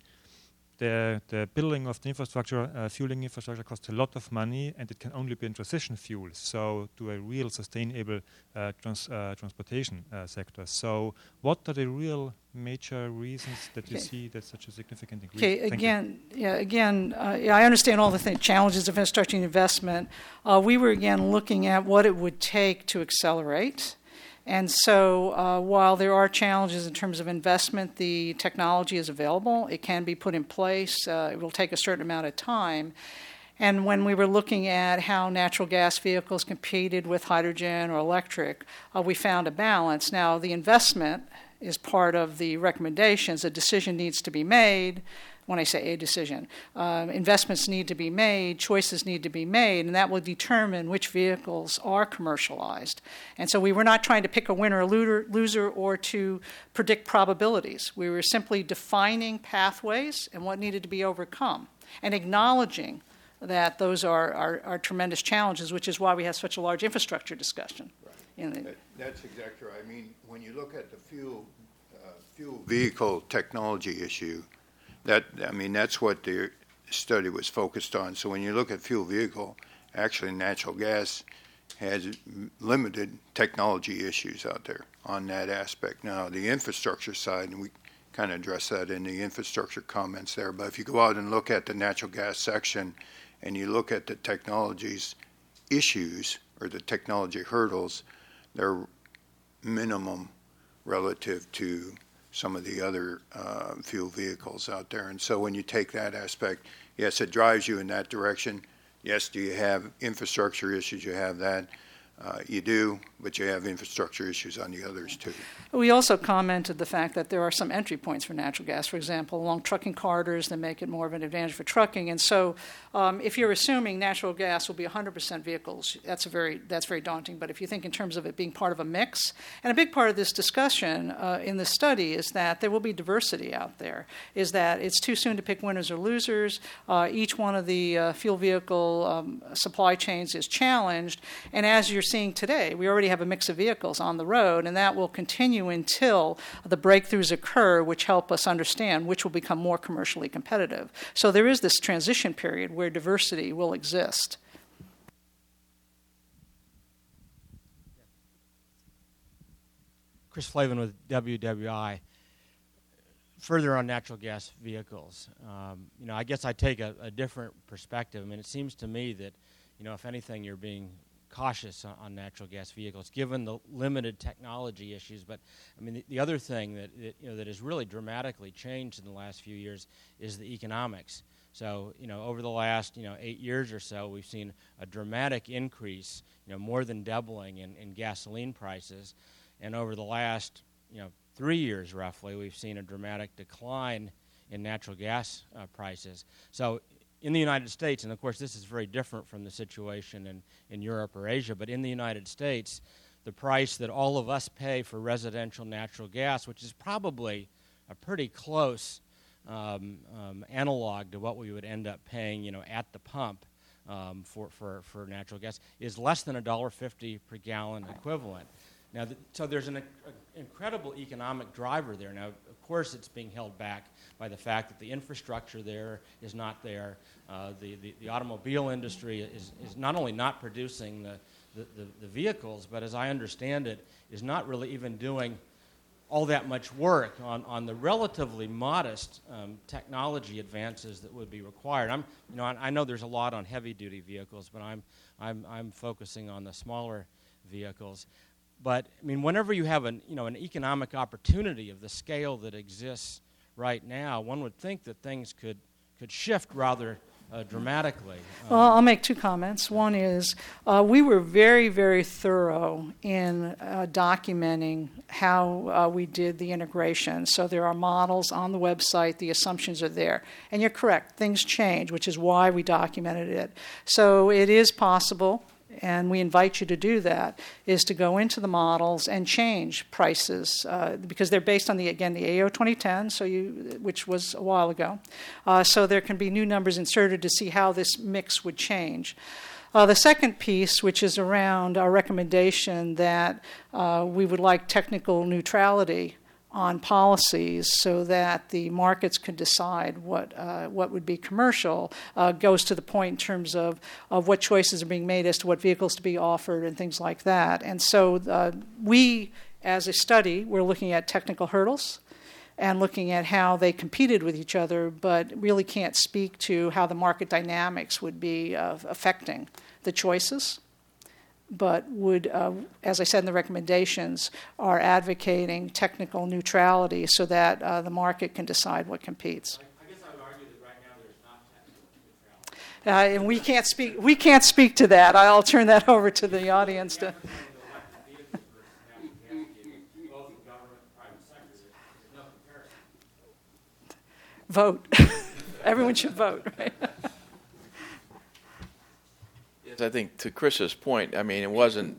The, the building of the infrastructure, uh, fueling infrastructure, costs a lot of money, and it can only be in transition fuels, so to a real sustainable uh, trans, uh, transportation uh, sector. So what are the real major reasons that you okay. see that's such a significant increase? Okay, Thank again, you. yeah, again, uh, yeah, I understand all the th- challenges of infrastructure and investment. Uh, we were, again, looking at what it would take to accelerate. And so uh, while there are challenges in terms of investment, the technology is available. It can be put in place. Uh, it will take a certain amount of time. And when we were looking at how natural gas vehicles competed with hydrogen or electric, uh, we found a balance. Now, the investment is part of the recommendations. A decision needs to be made. When I say a decision, uh, investments need to be made, choices need to be made, and that will determine which vehicles are commercialized. And so we were not trying to pick a winner or loser or to predict probabilities. We were simply defining pathways and what needed to be overcome and acknowledging that those are, are, are tremendous challenges, which is why we have such a large infrastructure discussion. Right. In the, that, that's exactly right. I mean, when you look at the fuel, uh, fuel vehicle technology issue, That I mean, that's what the study was focused on. So when you look at fuel vehicle, actually natural gas has limited technology issues out there on that aspect. Now, the infrastructure side, and we kind of address that in the infrastructure comments there, but if you go out and look at the natural gas section and you look at the technologies issues or the technology hurdles, they're minimum relative to some of the other uh, fuel vehicles out there. And so when you take that aspect, yes, it drives you in that direction. Yes, do you have infrastructure issues? You have that. Uh, you do, but you have infrastructure issues on the others too. We also commented the fact that there are some entry points for natural gas, for example, along trucking corridors that make it more of an advantage for trucking. And so um, if you're assuming natural gas will be one hundred percent vehicles, that's a very that's very daunting. But if you think in terms of it being part of a mix, and a big part of this discussion uh, in the study is that there will be diversity out there, is that it's too soon to pick winners or losers. Uh, each one of the uh, fuel vehicle um, supply chains is challenged. And as you're seeing today, we already have a mix of vehicles on the road, and that will continue until the breakthroughs occur, which help us understand which will become more commercially competitive. So there is this transition period where diversity will exist. Chris Flavin with W W I. Further on natural gas vehicles, um, you know, I guess I take a, a different perspective. I mean, it seems to me that, you know, if anything, you're being cautious on, on natural gas vehicles, given the limited technology issues. But I mean, the, the other thing that, that you know that has really dramatically changed in the last few years is the economics. So you know, over the last you know eight years or so, we've seen a dramatic increase, you know, more than doubling in, in gasoline prices, and over the last you know three years roughly, we've seen a dramatic decline in natural gas uh, prices. So in the United States, and of course this is very different from the situation in, in Europe or Asia, but in the United States, the price that all of us pay for residential natural gas, which is probably a pretty close um, um, analog to what we would end up paying, you know, at the pump um, for, for, for natural gas, is less than one dollar fifty per gallon equivalent. Now, the, so there's an a, incredible economic driver there. Now, of course, it's being held back by the fact that the infrastructure there is not there. Uh, the, the, the automobile industry is, is not only not producing the, the, the, the vehicles, but as I understand it, is not really even doing all that much work on, on the relatively modest um, technology advances that would be required. I'm, you know, I, I know there's a lot on heavy-duty vehicles, but I'm, I'm, I'm focusing on the smaller vehicles. But I mean, whenever you have an, you know, an economic opportunity of the scale that exists right now, one would think that things could could shift rather uh, dramatically. Well, I'll make two comments. One is uh, we were very, very thorough in uh, documenting how uh, we did the integration. So there are models on the website. The assumptions are there. And you're correct. Things change, which is why we documented it. So it is possible, and we invite you to do that, is to go into the models and change prices uh, because they're based on, the again, the A O twenty ten, so you, which was a while ago. Uh, so there can be new numbers inserted to see how this mix would change. Uh, the second piece, which is around our recommendation that uh, we would like technical neutrality on policies so that the markets could decide what uh, what would be commercial, uh, goes to the point in terms of, of what choices are being made as to what vehicles to be offered and things like that. And so uh, we, as a study, we're looking at technical hurdles and looking at how they competed with each other, but really can't speak to how the market dynamics would be uh, affecting the choices. But would, uh, as I said in the recommendations, are advocating technical neutrality so that uh, the market can decide what competes. I guess I would argue that right now there's not technical neutrality. Uh, and we can't speak. We can't speak to that. I'll turn that over to the audience. To vote. Everyone should vote, right? I think to Chris's point, I mean, it wasn't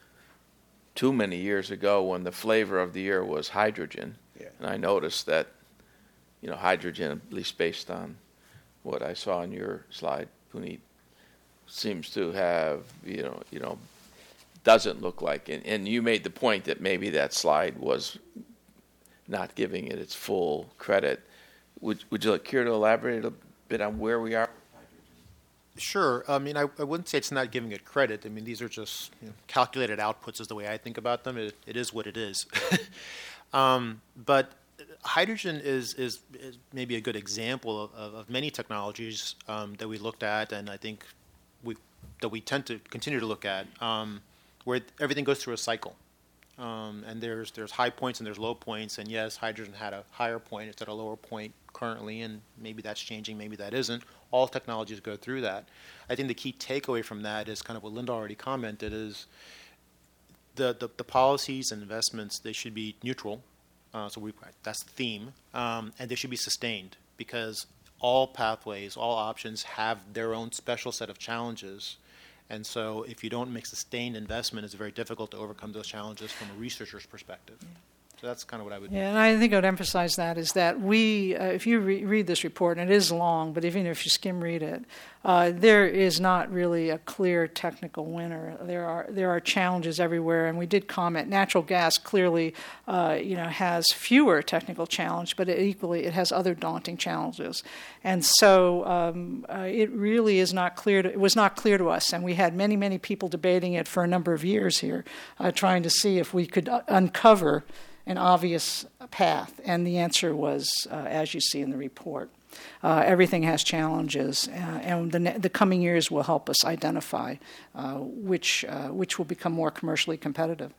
too many years ago when the flavor of the year was hydrogen. Yeah. And I noticed that, you know, hydrogen, at least based on what I saw on your slide, Puneet, seems to have, you know, you know, doesn't look like, and, and you made the point that maybe that slide was not giving it its full credit. Would, would you care to elaborate a bit on where we are? Sure. I mean, I, I wouldn't say it's not giving it credit. I mean, these are just you know, calculated outputs is the way I think about them. It, it is what it is. um, but hydrogen is, is, is maybe a good example of, of, of many technologies um, that we looked at, and I think we that we tend to continue to look at, um, where everything goes through a cycle. Um, and there's there's high points and there's low points. And yes, hydrogen had a higher point. It's at a lower point currently, and maybe that's changing, maybe that isn't. All technologies go through that. I think the key takeaway from that is kind of what Linda already commented, is the, the, the policies and investments, they should be neutral. Uh, so we, that's the theme. Um, and they should be sustained, because all pathways, all options have their own special set of challenges. And so if you don't make sustained investment, it's very difficult to overcome those challenges from a researcher's perspective. Yeah. So that's kind of what I would. Yeah, and I think I would emphasize that is that we, uh, if you re- read this report, and it is long, but even if you skim read it, uh, there is not really a clear technical winner. There are there are challenges everywhere, and we did comment. Natural gas clearly, uh, you know, has fewer technical challenges, but it equally it has other daunting challenges, and so um, uh, it really is not clear. To, it was not clear to us, and we had many many people debating it for a number of years here, uh, trying to see if we could uh, uncover an obvious path, and the answer was, uh, as you see in the report, uh, everything has challenges, uh, and the, ne- the coming years will help us identify uh, which uh, which will become more commercially competitive.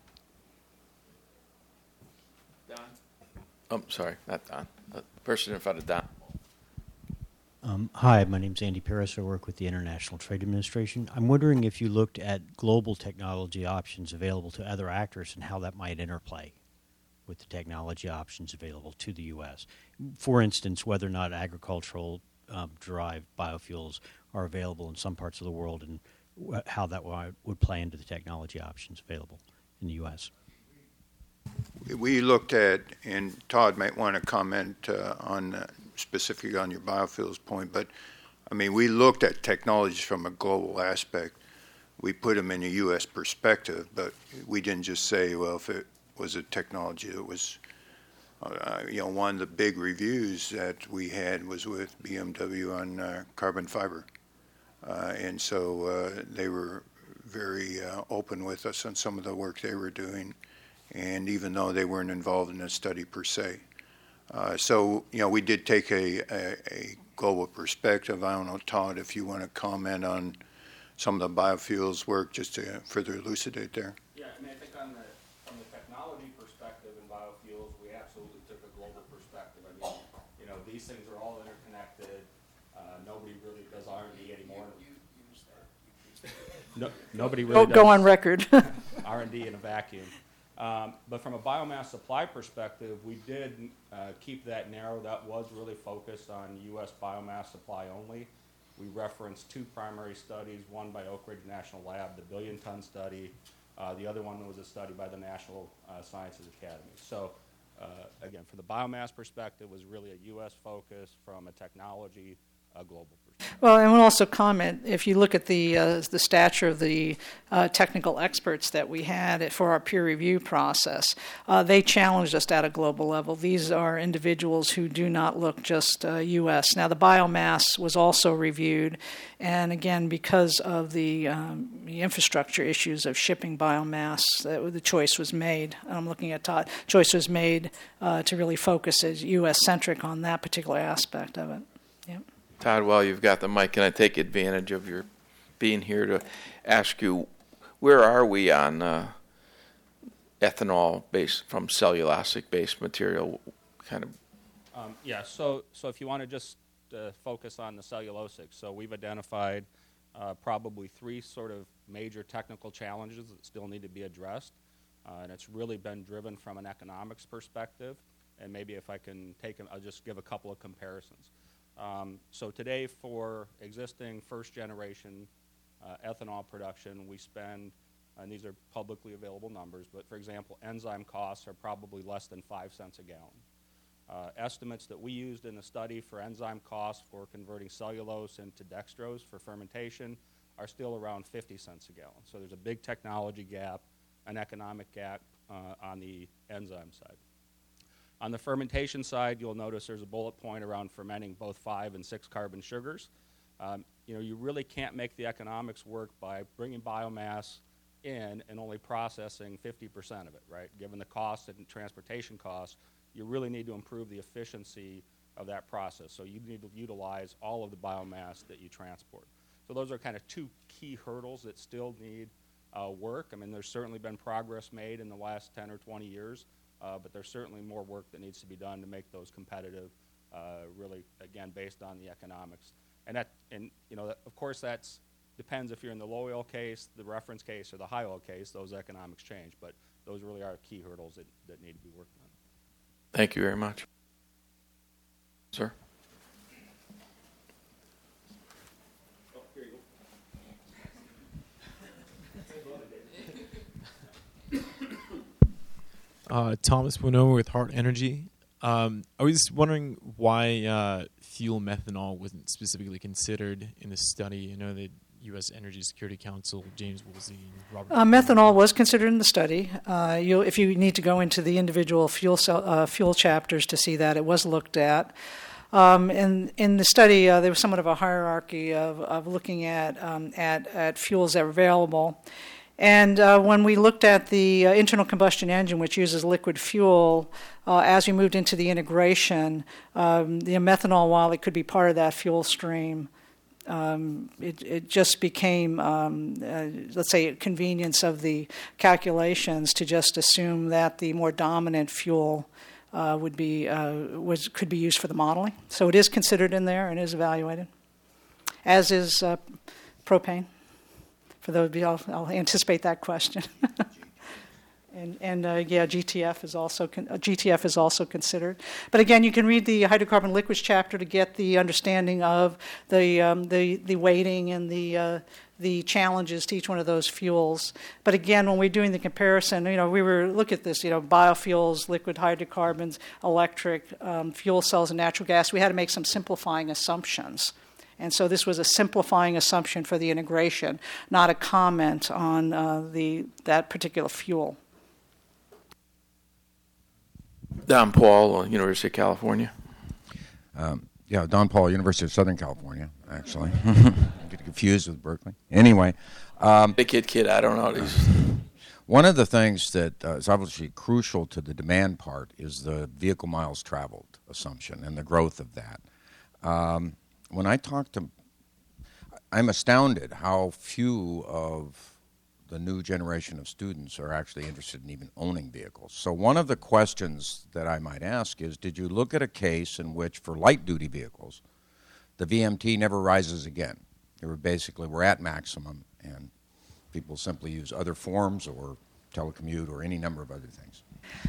Don? Oh, sorry, not Don. The person in front of Don. Um, hi, my name's Andy Paris. I work with the International Trade Administration. I'm wondering if you looked at global technology options available to other actors and how that might interplay with the technology options available to the U S. For instance, whether or not agricultural um, derived biofuels are available in some parts of the world, and wh- how that w- would play into the technology options available in the U S. We looked at, and Todd might want to comment uh, on uh, specifically on your biofuels point, but I mean, we looked at technologies from a global aspect. We put them in a U S perspective, but we didn't just say, well, if it was a technology that was, uh, you know, one of the big reviews that we had was with B M W on uh, carbon fiber. Uh, and so uh, they were very uh, open with us on some of the work they were doing. and even though they weren't involved in the study per se. Uh, so, you know, we did take a, a, a global perspective. I don't know, Todd, if you want to comment on some of the biofuels work just to further elucidate there. Yeah, I mean, I think on the, from the technology perspective in biofuels, we absolutely took a global perspective. I mean, you know, these things are all interconnected. Uh, nobody really does R and D anymore. No, nobody really Go, does go on record. R and D in a vacuum. Um, but from a biomass supply perspective, we did uh, keep that narrow. That was really focused on U S biomass supply only. We referenced two primary studies, one by Oak Ridge National Lab, the billion-ton study. Uh, the other one was a study by the National uh, Sciences Academy. So, uh, again, from the biomass perspective, it was really a U S focus. From a technology, a global perspective. Well, and we'll also comment, if you look at the uh, the stature of the uh, technical experts that we had for our peer review process, uh, they challenged us at a global level. These are individuals who do not look just uh, U S. Now, the biomass was also reviewed, and again, because of the, um, the infrastructure issues of shipping biomass, uh, the choice was made. I'm looking at Todd. Choice was made uh, to really focus as U S-centric on that particular aspect of it. Yep. Todd, while you've got the mic, can I take advantage of your being here to ask you, where are we on uh, ethanol based from cellulosic-based material? Kind of. Um, yeah. So, so if you want to just uh, focus on the cellulosic, so we've identified uh, probably three sort of major technical challenges that still need to be addressed, uh, and it's really been driven from an economics perspective. And maybe if I can take them, I'll just give a couple of comparisons. Um, so today, for existing first-generation uh, ethanol production, we spend, and these are publicly available numbers, but for example, enzyme costs are probably less than five cents a gallon. Uh, estimates that we used in the study for enzyme costs for converting cellulose into dextrose for fermentation are still around fifty cents a gallon. So there's a big technology gap, an economic gap uh, on the enzyme side. On the fermentation side, you'll notice there's a bullet point around fermenting both five and six carbon sugars. Um, you know, you really can't make the economics work by bringing biomass in and only processing fifty percent of it, right? Given the cost and transportation costs, you really need to improve the efficiency of that process. So you need to utilize all of the biomass that you transport. So those are kind of two key hurdles that still need uh, work. I mean, there's certainly been progress made in the last ten or twenty years. Uh, but there's certainly more work that needs to be done to make those competitive, uh, really, again, based on the economics. And, that, and you know, that, of course, that depends if you're in the low oil case, the reference case, or the high oil case. Those economics change, but those really are key hurdles that, that need to be worked on. Thank you very much. Sir? Oh, here you go. Uh, Thomas Bonomo with Hart Energy. Um, I was wondering why uh, fuel methanol wasn't specifically considered in the study. I know that U S Energy Security Council, James Woolsey, and Robert. Uh, methanol was considered in the study. Uh, you'll, if you need to go into the individual fuel cell, uh, fuel chapters to see that, it was looked at. Um, in, in the study, uh, there was somewhat of a hierarchy of, of looking at, um, at at fuels that were available. And uh, when we looked at the uh, internal combustion engine, which uses liquid fuel, uh, as we moved into the integration, um, the methanol, while it could be part of that fuel stream, um, it, it just became, um, uh, let's say, convenience of the calculations to just assume that the more dominant fuel uh, would be uh, was could be used for the modeling. So it is considered in there and is evaluated, as is uh, propane. For those, I'll, I'll anticipate that question. and and uh, yeah, G T F is also con- uh, G T F is also considered. But again, you can read the hydrocarbon liquids chapter to get the understanding of the um, the the weighting and the uh, the challenges to each one of those fuels. But again, when we're doing the comparison, you know, we were look at this, you know, biofuels, liquid hydrocarbons, electric um, fuel cells, and natural gas. We had to make some simplifying assumptions. And so this was a simplifying assumption for the integration, not a comment on uh, the that particular fuel. Don Paul, University of California. Um, yeah, Don Paul, University of Southern California, actually. Get confused with Berkeley. Anyway. Um, Big kid, kid, I don't know. These. One of the things that uh, is obviously crucial to the demand part is the vehicle miles traveled assumption and the growth of that. Um, when I talk to, I'm astounded how few of the new generation of students are actually interested in even owning vehicles. So one of the questions that I might ask is, did you look at a case in which for light-duty vehicles, the V M T never rises again? They were basically, we're at maximum, and people simply use other forms or telecommute or any number of other things.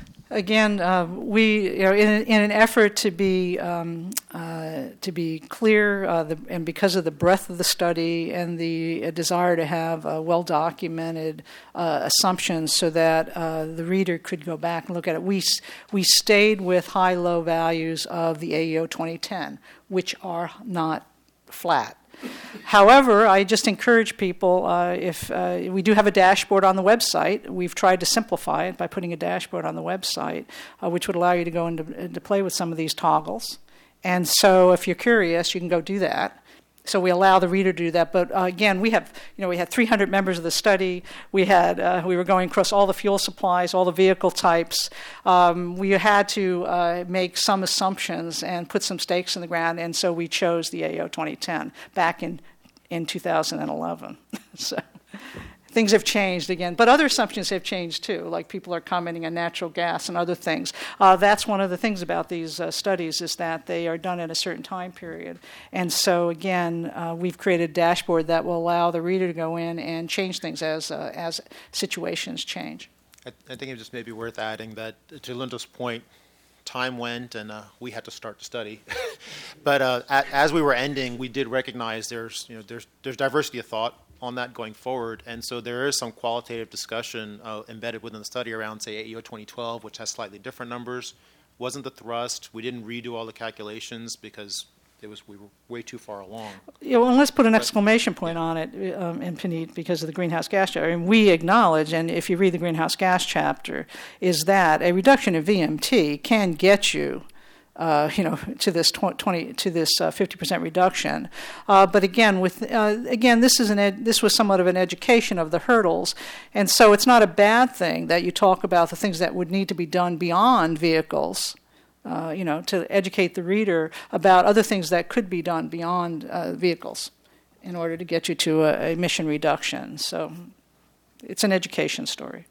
Again, uh, we, you know, in, in an effort to be um, uh, to be clear, uh, the, and because of the breadth of the study and the uh, desire to have uh, well-documented uh, assumptions, so that uh, the reader could go back and look at it, we we stayed with high-low values of the A E O twenty ten, which are not flat. However, I just encourage people, uh, if uh, we do have a dashboard on the website, we've tried to simplify it by putting a dashboard on the website, uh, which would allow you to go into, into play with some of these toggles. And so if you're curious, you can go do that. So we allow the reader to do that. But uh, again, we have, you know, we had three hundred members of the study. We had, uh, we were going across all the fuel supplies, all the vehicle types. Um, we had to uh, make some assumptions and put some stakes in the ground, and so we chose the A E O twenty ten back in in two thousand eleven. So things have changed again, but other assumptions have changed too, like people are commenting on natural gas and other things. Uh, that's one of the things about these uh, studies, is that they are done in a certain time period. And so again, uh, we've created a dashboard that will allow the reader to go in and change things as uh, as situations change. I, I think it just may be worth adding that, to Linda's point, time went and uh, we had to start the study. But uh, a, as we were ending, we did recognize there's, you know, there's there's diversity of thought on that going forward, and so there is some qualitative discussion uh, embedded within the study around, say, A E O twenty twelve, which has slightly different numbers. Wasn't the thrust. We didn't redo all the calculations because it was we were way too far along. Yeah, well, and let's put an exclamation point on it, um, in Puneet, because of the greenhouse gas chapter. And we acknowledge, and if you read the greenhouse gas chapter, is that a reduction in V M T can get you Uh, you know, to this twenty to this uh, fifty percent reduction, uh, but again, with uh, again, this is an ed- this was somewhat of an education of the hurdles, and so it's not a bad thing that you talk about the things that would need to be done beyond vehicles, uh, you know, to educate the reader about other things that could be done beyond uh, vehicles, in order to get you to a, a emission reduction. So, it's an education story.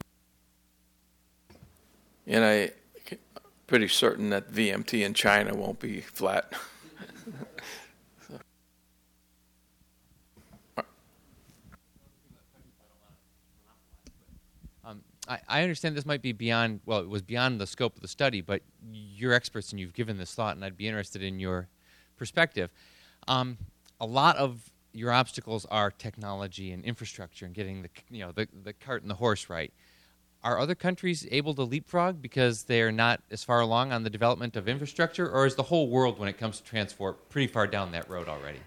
And I. Pretty certain that V M T in China won't be flat. So. um, I, I understand this might be beyond, well, it was beyond the scope of the study, but you're experts and you've given this thought, and I'd be interested in your perspective. Um, a lot of your obstacles are technology and infrastructure and getting the, you know, the, the cart and the horse right. Are other countries able to leapfrog because they're not as far along on the development of infrastructure, or is the whole world, when it comes to transport, pretty far down that road already?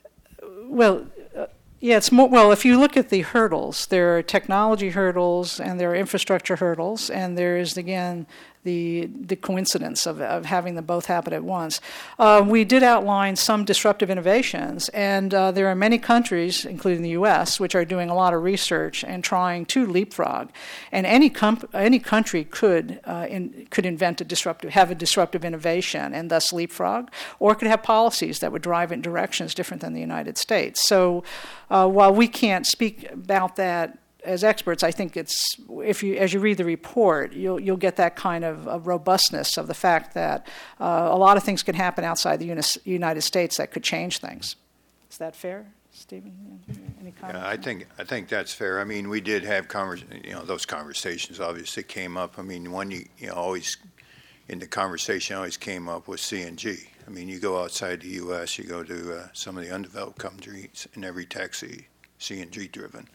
Well, uh, yeah, it's more, well, if you look at the hurdles, there are technology hurdles and there are infrastructure hurdles, and there is, again, the the coincidence of, of having them both happen at once. Uh, we did outline some disruptive innovations, and uh, there are many countries, including the U S, which are doing a lot of research and trying to leapfrog. And any comp- any country could uh, in, could invent a disruptive, have a disruptive innovation and thus leapfrog, or could have policies that would drive it in directions different than the United States. So, uh, while we can't speak about that as experts, I think it's, if you, as you read the report, you'll you'll get that kind of, of robustness of the fact that uh, a lot of things can happen outside the Uni- United States that could change things. Is that fair, Stephen? Any comment? Yeah, I think I think that's fair. I mean, we did have convers- you know, those conversations obviously came up. I mean, one you, you know always in the conversation always came up with C N G. I mean, you go outside the U S, you go to uh, some of the undeveloped countries, and every taxi C N G driven.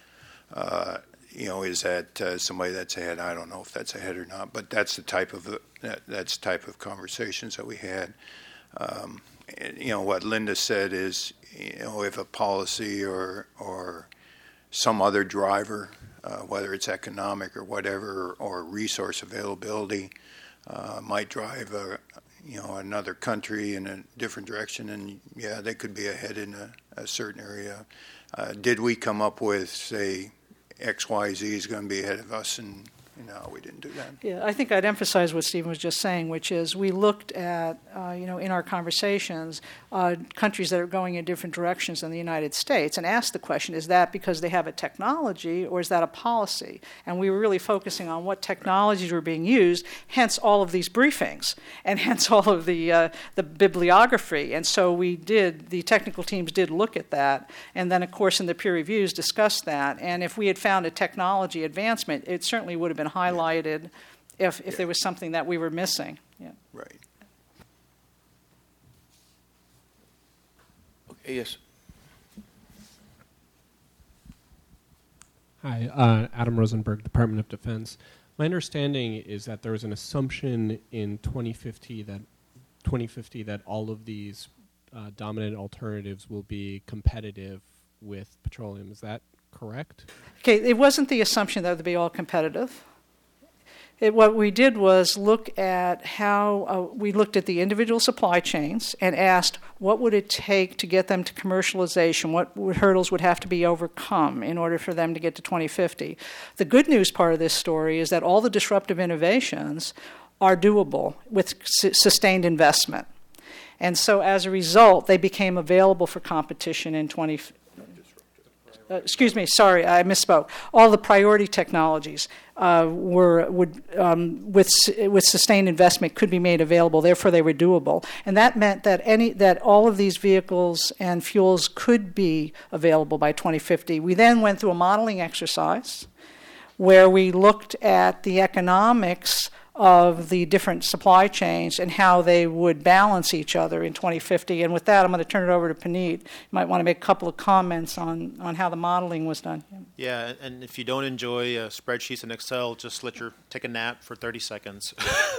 Uh, you know, is that uh, somebody that's ahead? I don't know if that's ahead or not, but that's the type of uh, that, that's the type of conversations that we had. Um, and, you know, what Linda said is, you know, if a policy or or some other driver, uh, whether it's economic or whatever, or resource availability, uh, might drive a, you know, another country in a different direction, and yeah, they could be ahead in a, a certain area. Uh, did we come up with, say, X, Y, Z is going to be ahead of us, and you know, we didn't do that. Yeah, I think I'd emphasize what Stephen was just saying, which is we looked at, uh, you know, in our conversations, uh, countries that are going in different directions than the United States, and asked the question, is that because they have a technology or is that a policy? And we were really focusing on what technologies were being used, hence all of these briefings, and hence all of the, uh, the bibliography. And so we did, the technical teams did look at that, and then, of course, in the peer reviews discussed that. And if we had found a technology advancement, it certainly would have been highlighted if, if Yeah. there was something that we were missing. Yeah. Right. Okay, yes. Hi, uh, Adam Rosenberg, Department of Defense. My understanding is that there was an assumption in twenty fifty that twenty fifty that all of these uh, dominant alternatives will be competitive with petroleum. Is that correct? Okay, it wasn't the assumption that it would be all competitive. It, what we did was look at how, uh, we looked at the individual supply chains and asked what would it take to get them to commercialization, what would, hurdles would have to be overcome in order for them to get to twenty fifty. The good news part of this story is that all the disruptive innovations are doable with su- sustained investment. And so as a result, they became available for competition in twenty fifty. Uh, excuse me, sorry, I misspoke. All the priority technologies uh, were would um, with with sustained investment could be made available. Therefore, they were doable, and that meant that any that all of these vehicles and fuels could be available by twenty fifty. We then went through a modeling exercise where we looked at the economics of the different supply chains and how they would balance each other in twenty fifty. And with that, I'm going to turn it over to Puneet. You might want to make a couple of comments on, on how the modeling was done. Yeah, and if you don't enjoy uh, spreadsheets in Excel, just let your take a nap for thirty seconds.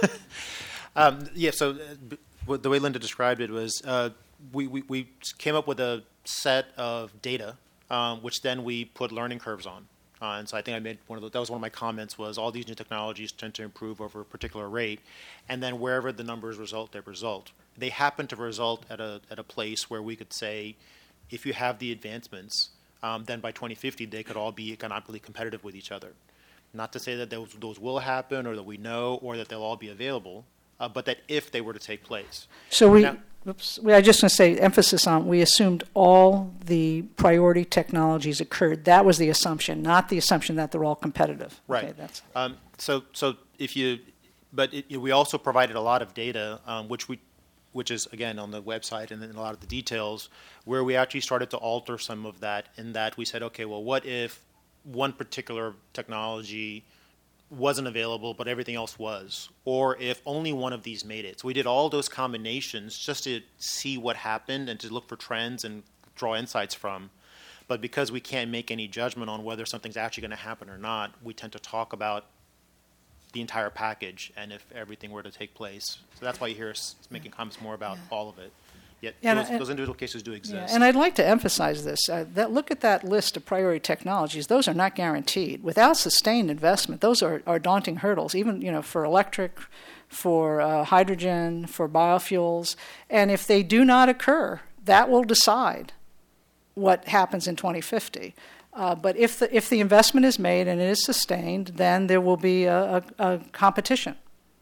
um, yeah, so uh, b- what the way Linda described it was uh, we, we, we came up with a set of data, um, which then we put learning curves on. Uh, and so I think I made one of the, that was one of my comments was all these new technologies tend to improve over a particular rate, and then wherever the numbers result, they result. They happen to result at a at a place where we could say, if you have the advancements, um, then by twenty fifty they could all be economically competitive with each other. Not to say that those those will happen or that we know or that they'll all be available, uh, but that if they were to take place. So we. Now, Oops. We, I just want to say, emphasis on, we assumed all the priority technologies occurred. That was the assumption, not the assumption that they're all competitive. Right. Okay, that's, um, so, so if you, but it, we also provided a lot of data, um, which we, which is again on the website and in a lot of the details, where we actually started to alter some of that. In that we said, okay, well, what if one particular technology wasn't available, but everything else was, or if only one of these made it. So we did all those combinations just to see what happened and to look for trends and draw insights from. But because we can't make any judgment on whether something's actually going to happen or not, we tend to talk about the entire package and if everything were to take place. So that's why you hear us making comments more about all of it. Yet Yeah, those, and- those individual cases do exist. yeah, and I'd like to emphasize this. Uh, that look at that list of priority technologies. Those are not guaranteed. Without sustained investment, those are, are daunting hurdles, even you know for electric, for uh, hydrogen, for biofuels. And if they do not occur, that will decide what happens in twenty fifty. Uh, but if the, if the investment is made and it is sustained, then there will be a, a, a competition.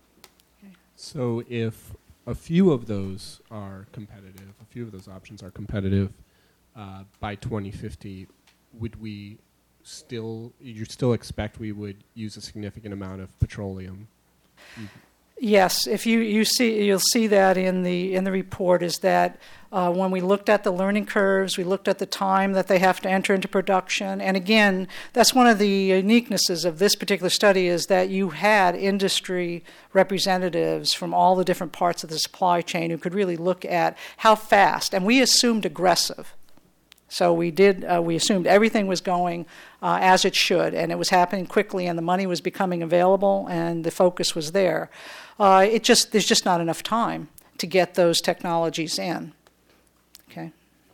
So if a few of those are competitive, a few of those options are competitive uh, by twenty fifty, would we still, you still expect we would use a significant amount of petroleum? Yes, if you, you see, you'll see that in the in the report is that uh, when we looked at the learning curves, we looked at the time that they have to enter into production, and again, that's one of the uniquenesses of this particular study is that you had industry representatives from all the different parts of the supply chain who could really look at how fast, and we assumed aggressive. So we did. Uh, we assumed everything was going uh, as it should, and it was happening quickly, and the money was becoming available, and the focus was there. Uh, it just there's just not enough time to get those technologies in. Okay.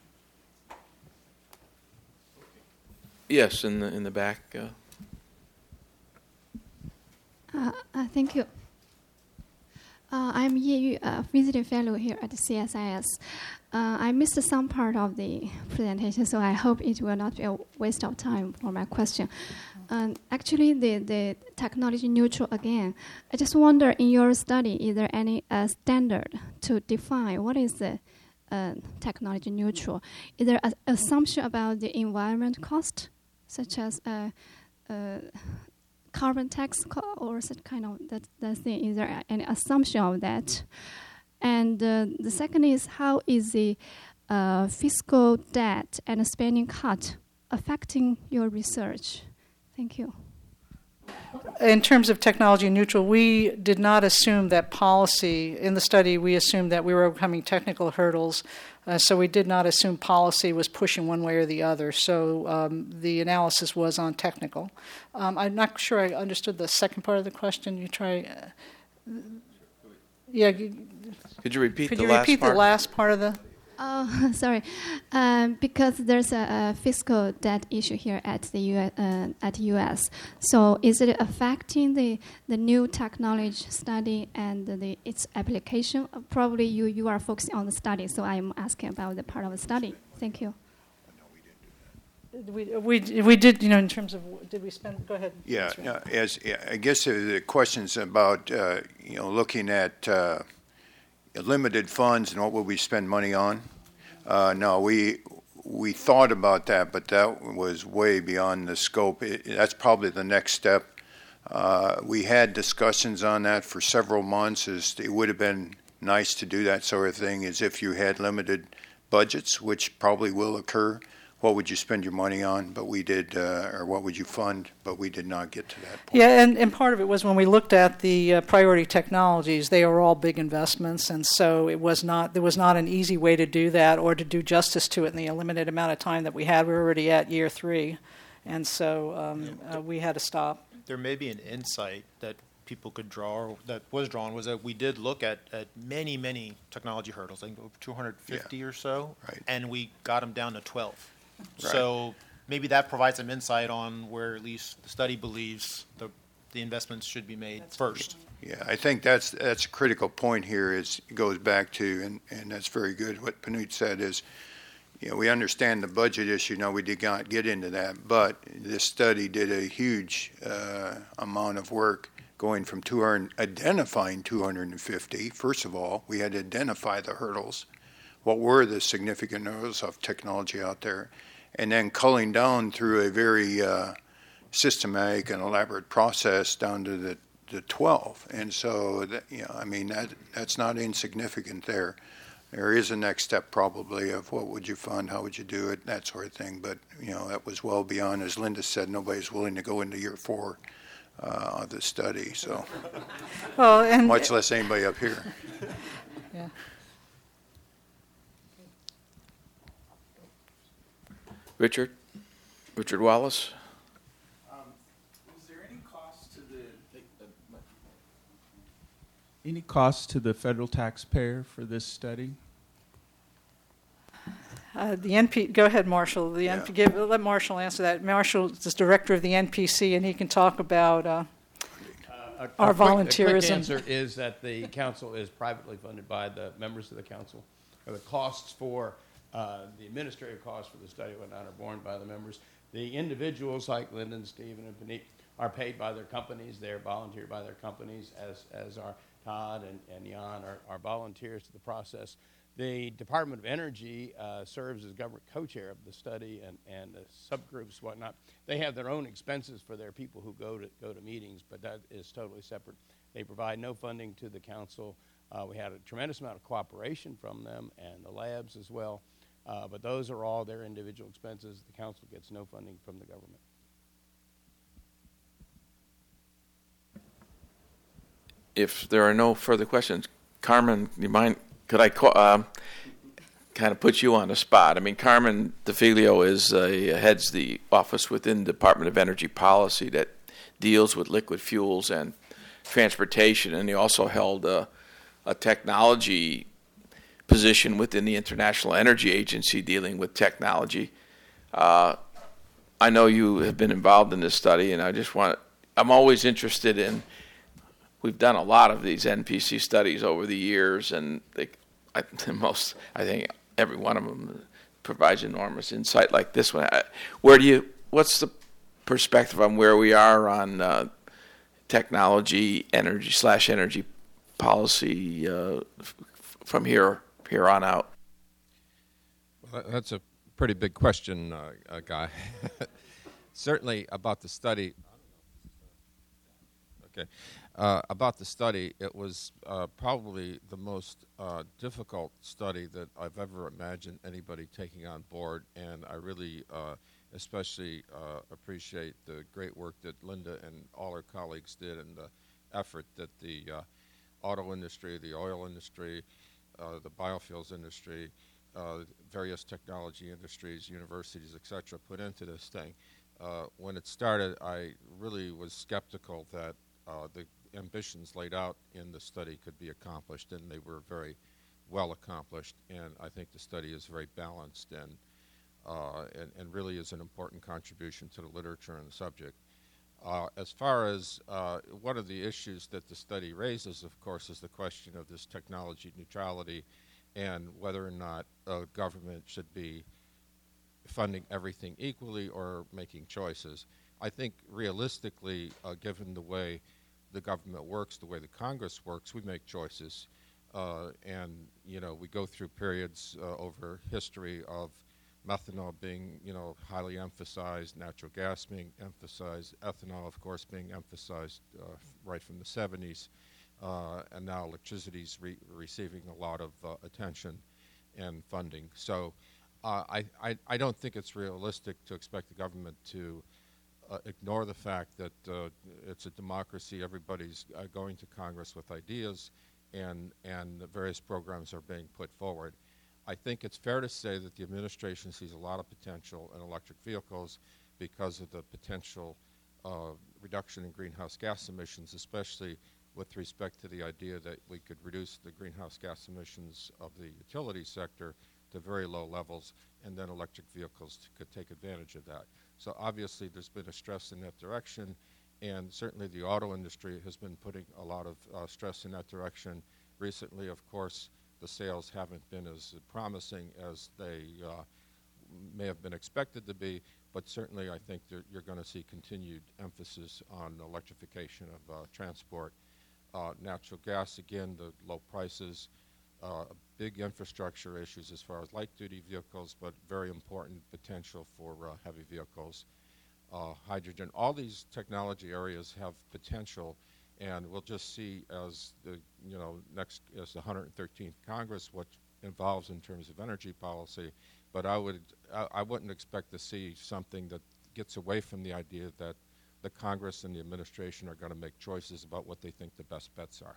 Yes, in the in the back. Uh. Uh, uh, thank you. Uh, I'm Ye Yu, a visiting fellow here at C S I S. Uh, I missed some part of the presentation, so I hope it will not be a waste of time for my question. Um, actually, the, the technology neutral again. I just wonder, in your study, is there any uh, standard to define what is the uh, technology neutral? Is there an assumption about the environment cost, such as uh, uh, carbon tax co- or such kind of that, that thing? Is there any assumption of that? And uh, the second is, how is the uh, fiscal debt and spending cut affecting your research? Thank you. In terms of technology neutral, we did not assume that policy, in the study we assumed that we were overcoming technical hurdles, uh, so we did not assume policy was pushing one way or the other. So um, the analysis was on technical. Um, I'm not sure I understood the second part of the question. You try... Uh, yeah. Could you repeat Could the you last repeat part? the last part of the... Oh, sorry. Um, because there's a, a fiscal debt issue here at the U S, uh, at U S. So is it affecting the, the new technology study and the, its application? Uh, probably you, you are focusing on the study, so I'm asking about the part of the study. Thank you. We, we, we did, you know, in terms of, did we spend, go ahead. Yeah, uh, as I guess uh, the question's about, uh, you know, looking at uh, limited funds and what would we spend money on. Uh, no, we we thought about that, but that was way beyond the scope. It, that's probably the next step. Uh, we had discussions on that for several months. As it would have been nice to do that sort of thing, as if you had limited budgets, which probably will occur. What would you spend your money on? But we did, uh, or what would you fund? But we did not get to that point. Yeah, and, and part of it was when we looked at the uh, priority technologies, they are all big investments, and so it was not there was not an easy way to do that or to do justice to it in the limited amount of time that we had. We were already at year three, and so um, uh, we had to stop. There may be an insight that people could draw, or that was drawn, was that we did look at, at many, many technology hurdles, I think over two hundred fifty Yeah. or so, Right. and we got them down to twelve. Right. So maybe that provides some insight on where at least the study believes the the investments should be made That's first. Yeah, I think that's that's a critical point here. Is it goes back to, and, and that's very good. What Panut said is, you know, we understand the budget issue. No, we did not get into that, but this study did a huge uh, amount of work, going from two hundred, identifying two hundred fifty. First of all, we had to identify the hurdles. What were the significant hurdles of technology out there? And then culling down through a very uh, systematic and elaborate process down to the, the twelve. And so, that, you know, I mean, that that's not insignificant there. There is a next step probably of what would you fund, how would you do it, that sort of thing. But, you know, that was well beyond, as Linda said, nobody's willing to go into year four uh, of the study. So, Well, and much less anybody up here. yeah. Richard? Richard Wallace? Um, is there any cost to the, uh, any cost to the federal taxpayer for this study? Uh, the N P. Go ahead, Marshall. The Yeah. N P, give, let Marshall answer that. Marshall is director of the N P C, and he can talk about uh, Uh, our a quick, volunteerism. A quick answer is that the council is privately funded by the members of the council. Or the costs for uh, the administrative costs for the study and whatnot are borne by the members. The individuals like Lyndon, Stephen, and Panit are paid by their companies. They're volunteered by their companies, as as are Todd and, and Jan are, are volunteers to the process. The Department of Energy uh, serves as government co-chair of the study and, and the subgroups, whatnot. They have their own expenses for their people who go to go to meetings, but that is totally separate. They provide no funding to the council. Uh, we had a tremendous amount of cooperation from them and the labs as well, uh, but those are all their individual expenses. The council gets no funding from the government. If there are no further questions, Carmen, do you mind? Could I call, uh, kind of put you on the spot? I mean, Carmen DeFilio is uh, heads the office within the Department of Energy Policy that deals with liquid fuels and transportation, and he also held a, a technology position within the International Energy Agency dealing with technology. Uh, I know you have been involved in this study, and I just want, I'm always interested in we've done a lot of these N P C studies over the years, and they, I, most, I think every one of them provides enormous insight like this one. Where do you, what's the perspective on where we are on uh, technology, energy slash energy policy uh, f- from here here on out? Well, that's a pretty big question, uh, uh, Guy. Certainly about the study. Okay, uh, about the study, it was uh, probably the most uh, difficult study that I've ever imagined anybody taking on board, and I really uh, especially uh, appreciate the great work that Linda and all her colleagues did, and the effort that the uh, auto industry, the oil industry, uh, the biofuels industry, uh, various technology industries, universities, et cetera, put into this thing. Uh, when it started, I really was skeptical that uh, the ambitions laid out in the study could be accomplished, and they were very well accomplished. And I think the study is very balanced and uh, and, and really is an important contribution to the literature on the subject. Uh, as far as uh, one of the issues that the study raises, of course, is the question of this technology neutrality and whether or not uh, government should be funding everything equally or making choices. I think realistically, uh, given the way the government works, the way the Congress works, we make choices. Uh, and, you know, we go through periods uh, over history of methanol being, you know, highly emphasized, natural gas being emphasized, ethanol, of course, being emphasized uh, right from the seventies, uh, and now electricity's re- receiving a lot of uh, attention and funding. So uh, I, I, I don't think it's realistic to expect the government to uh, ignore the fact that uh, it's a democracy, everybody's uh, going to Congress with ideas, and, and the various programs are being put forward. I think it's fair to say that the administration sees a lot of potential in electric vehicles because of the potential uh, reduction in greenhouse gas emissions, especially with respect to the idea that we could reduce the greenhouse gas emissions of the utility sector to very low levels, and then electric vehicles t- could take advantage of that. So obviously there's been a stress in that direction, and certainly the auto industry has been putting a lot of uh, stress in that direction. Recently, of course, the sales haven't been as promising as they uh, may have been expected to be, but certainly I think that you're going to see continued emphasis on electrification of uh, transport. Uh, natural gas, again, the low prices, uh, big infrastructure issues as far as light-duty vehicles, but very important potential for uh, heavy vehicles. Uh, hydrogen, all these technology areas have potential, and we'll just see as the, you know, next as the one hundred thirteenth Congress what involves in terms of energy policy. But I would, I, I wouldn't expect to see something that gets away from the idea that the Congress and the administration are going to make choices about what they think the best bets are.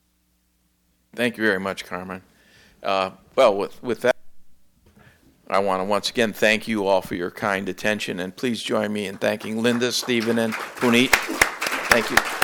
Thank you very much, Carmen. Uh, well, with with that, I want to once again thank you all for your kind attention, and please join me in thanking Linda, Stephen, and Puneet. Thank you.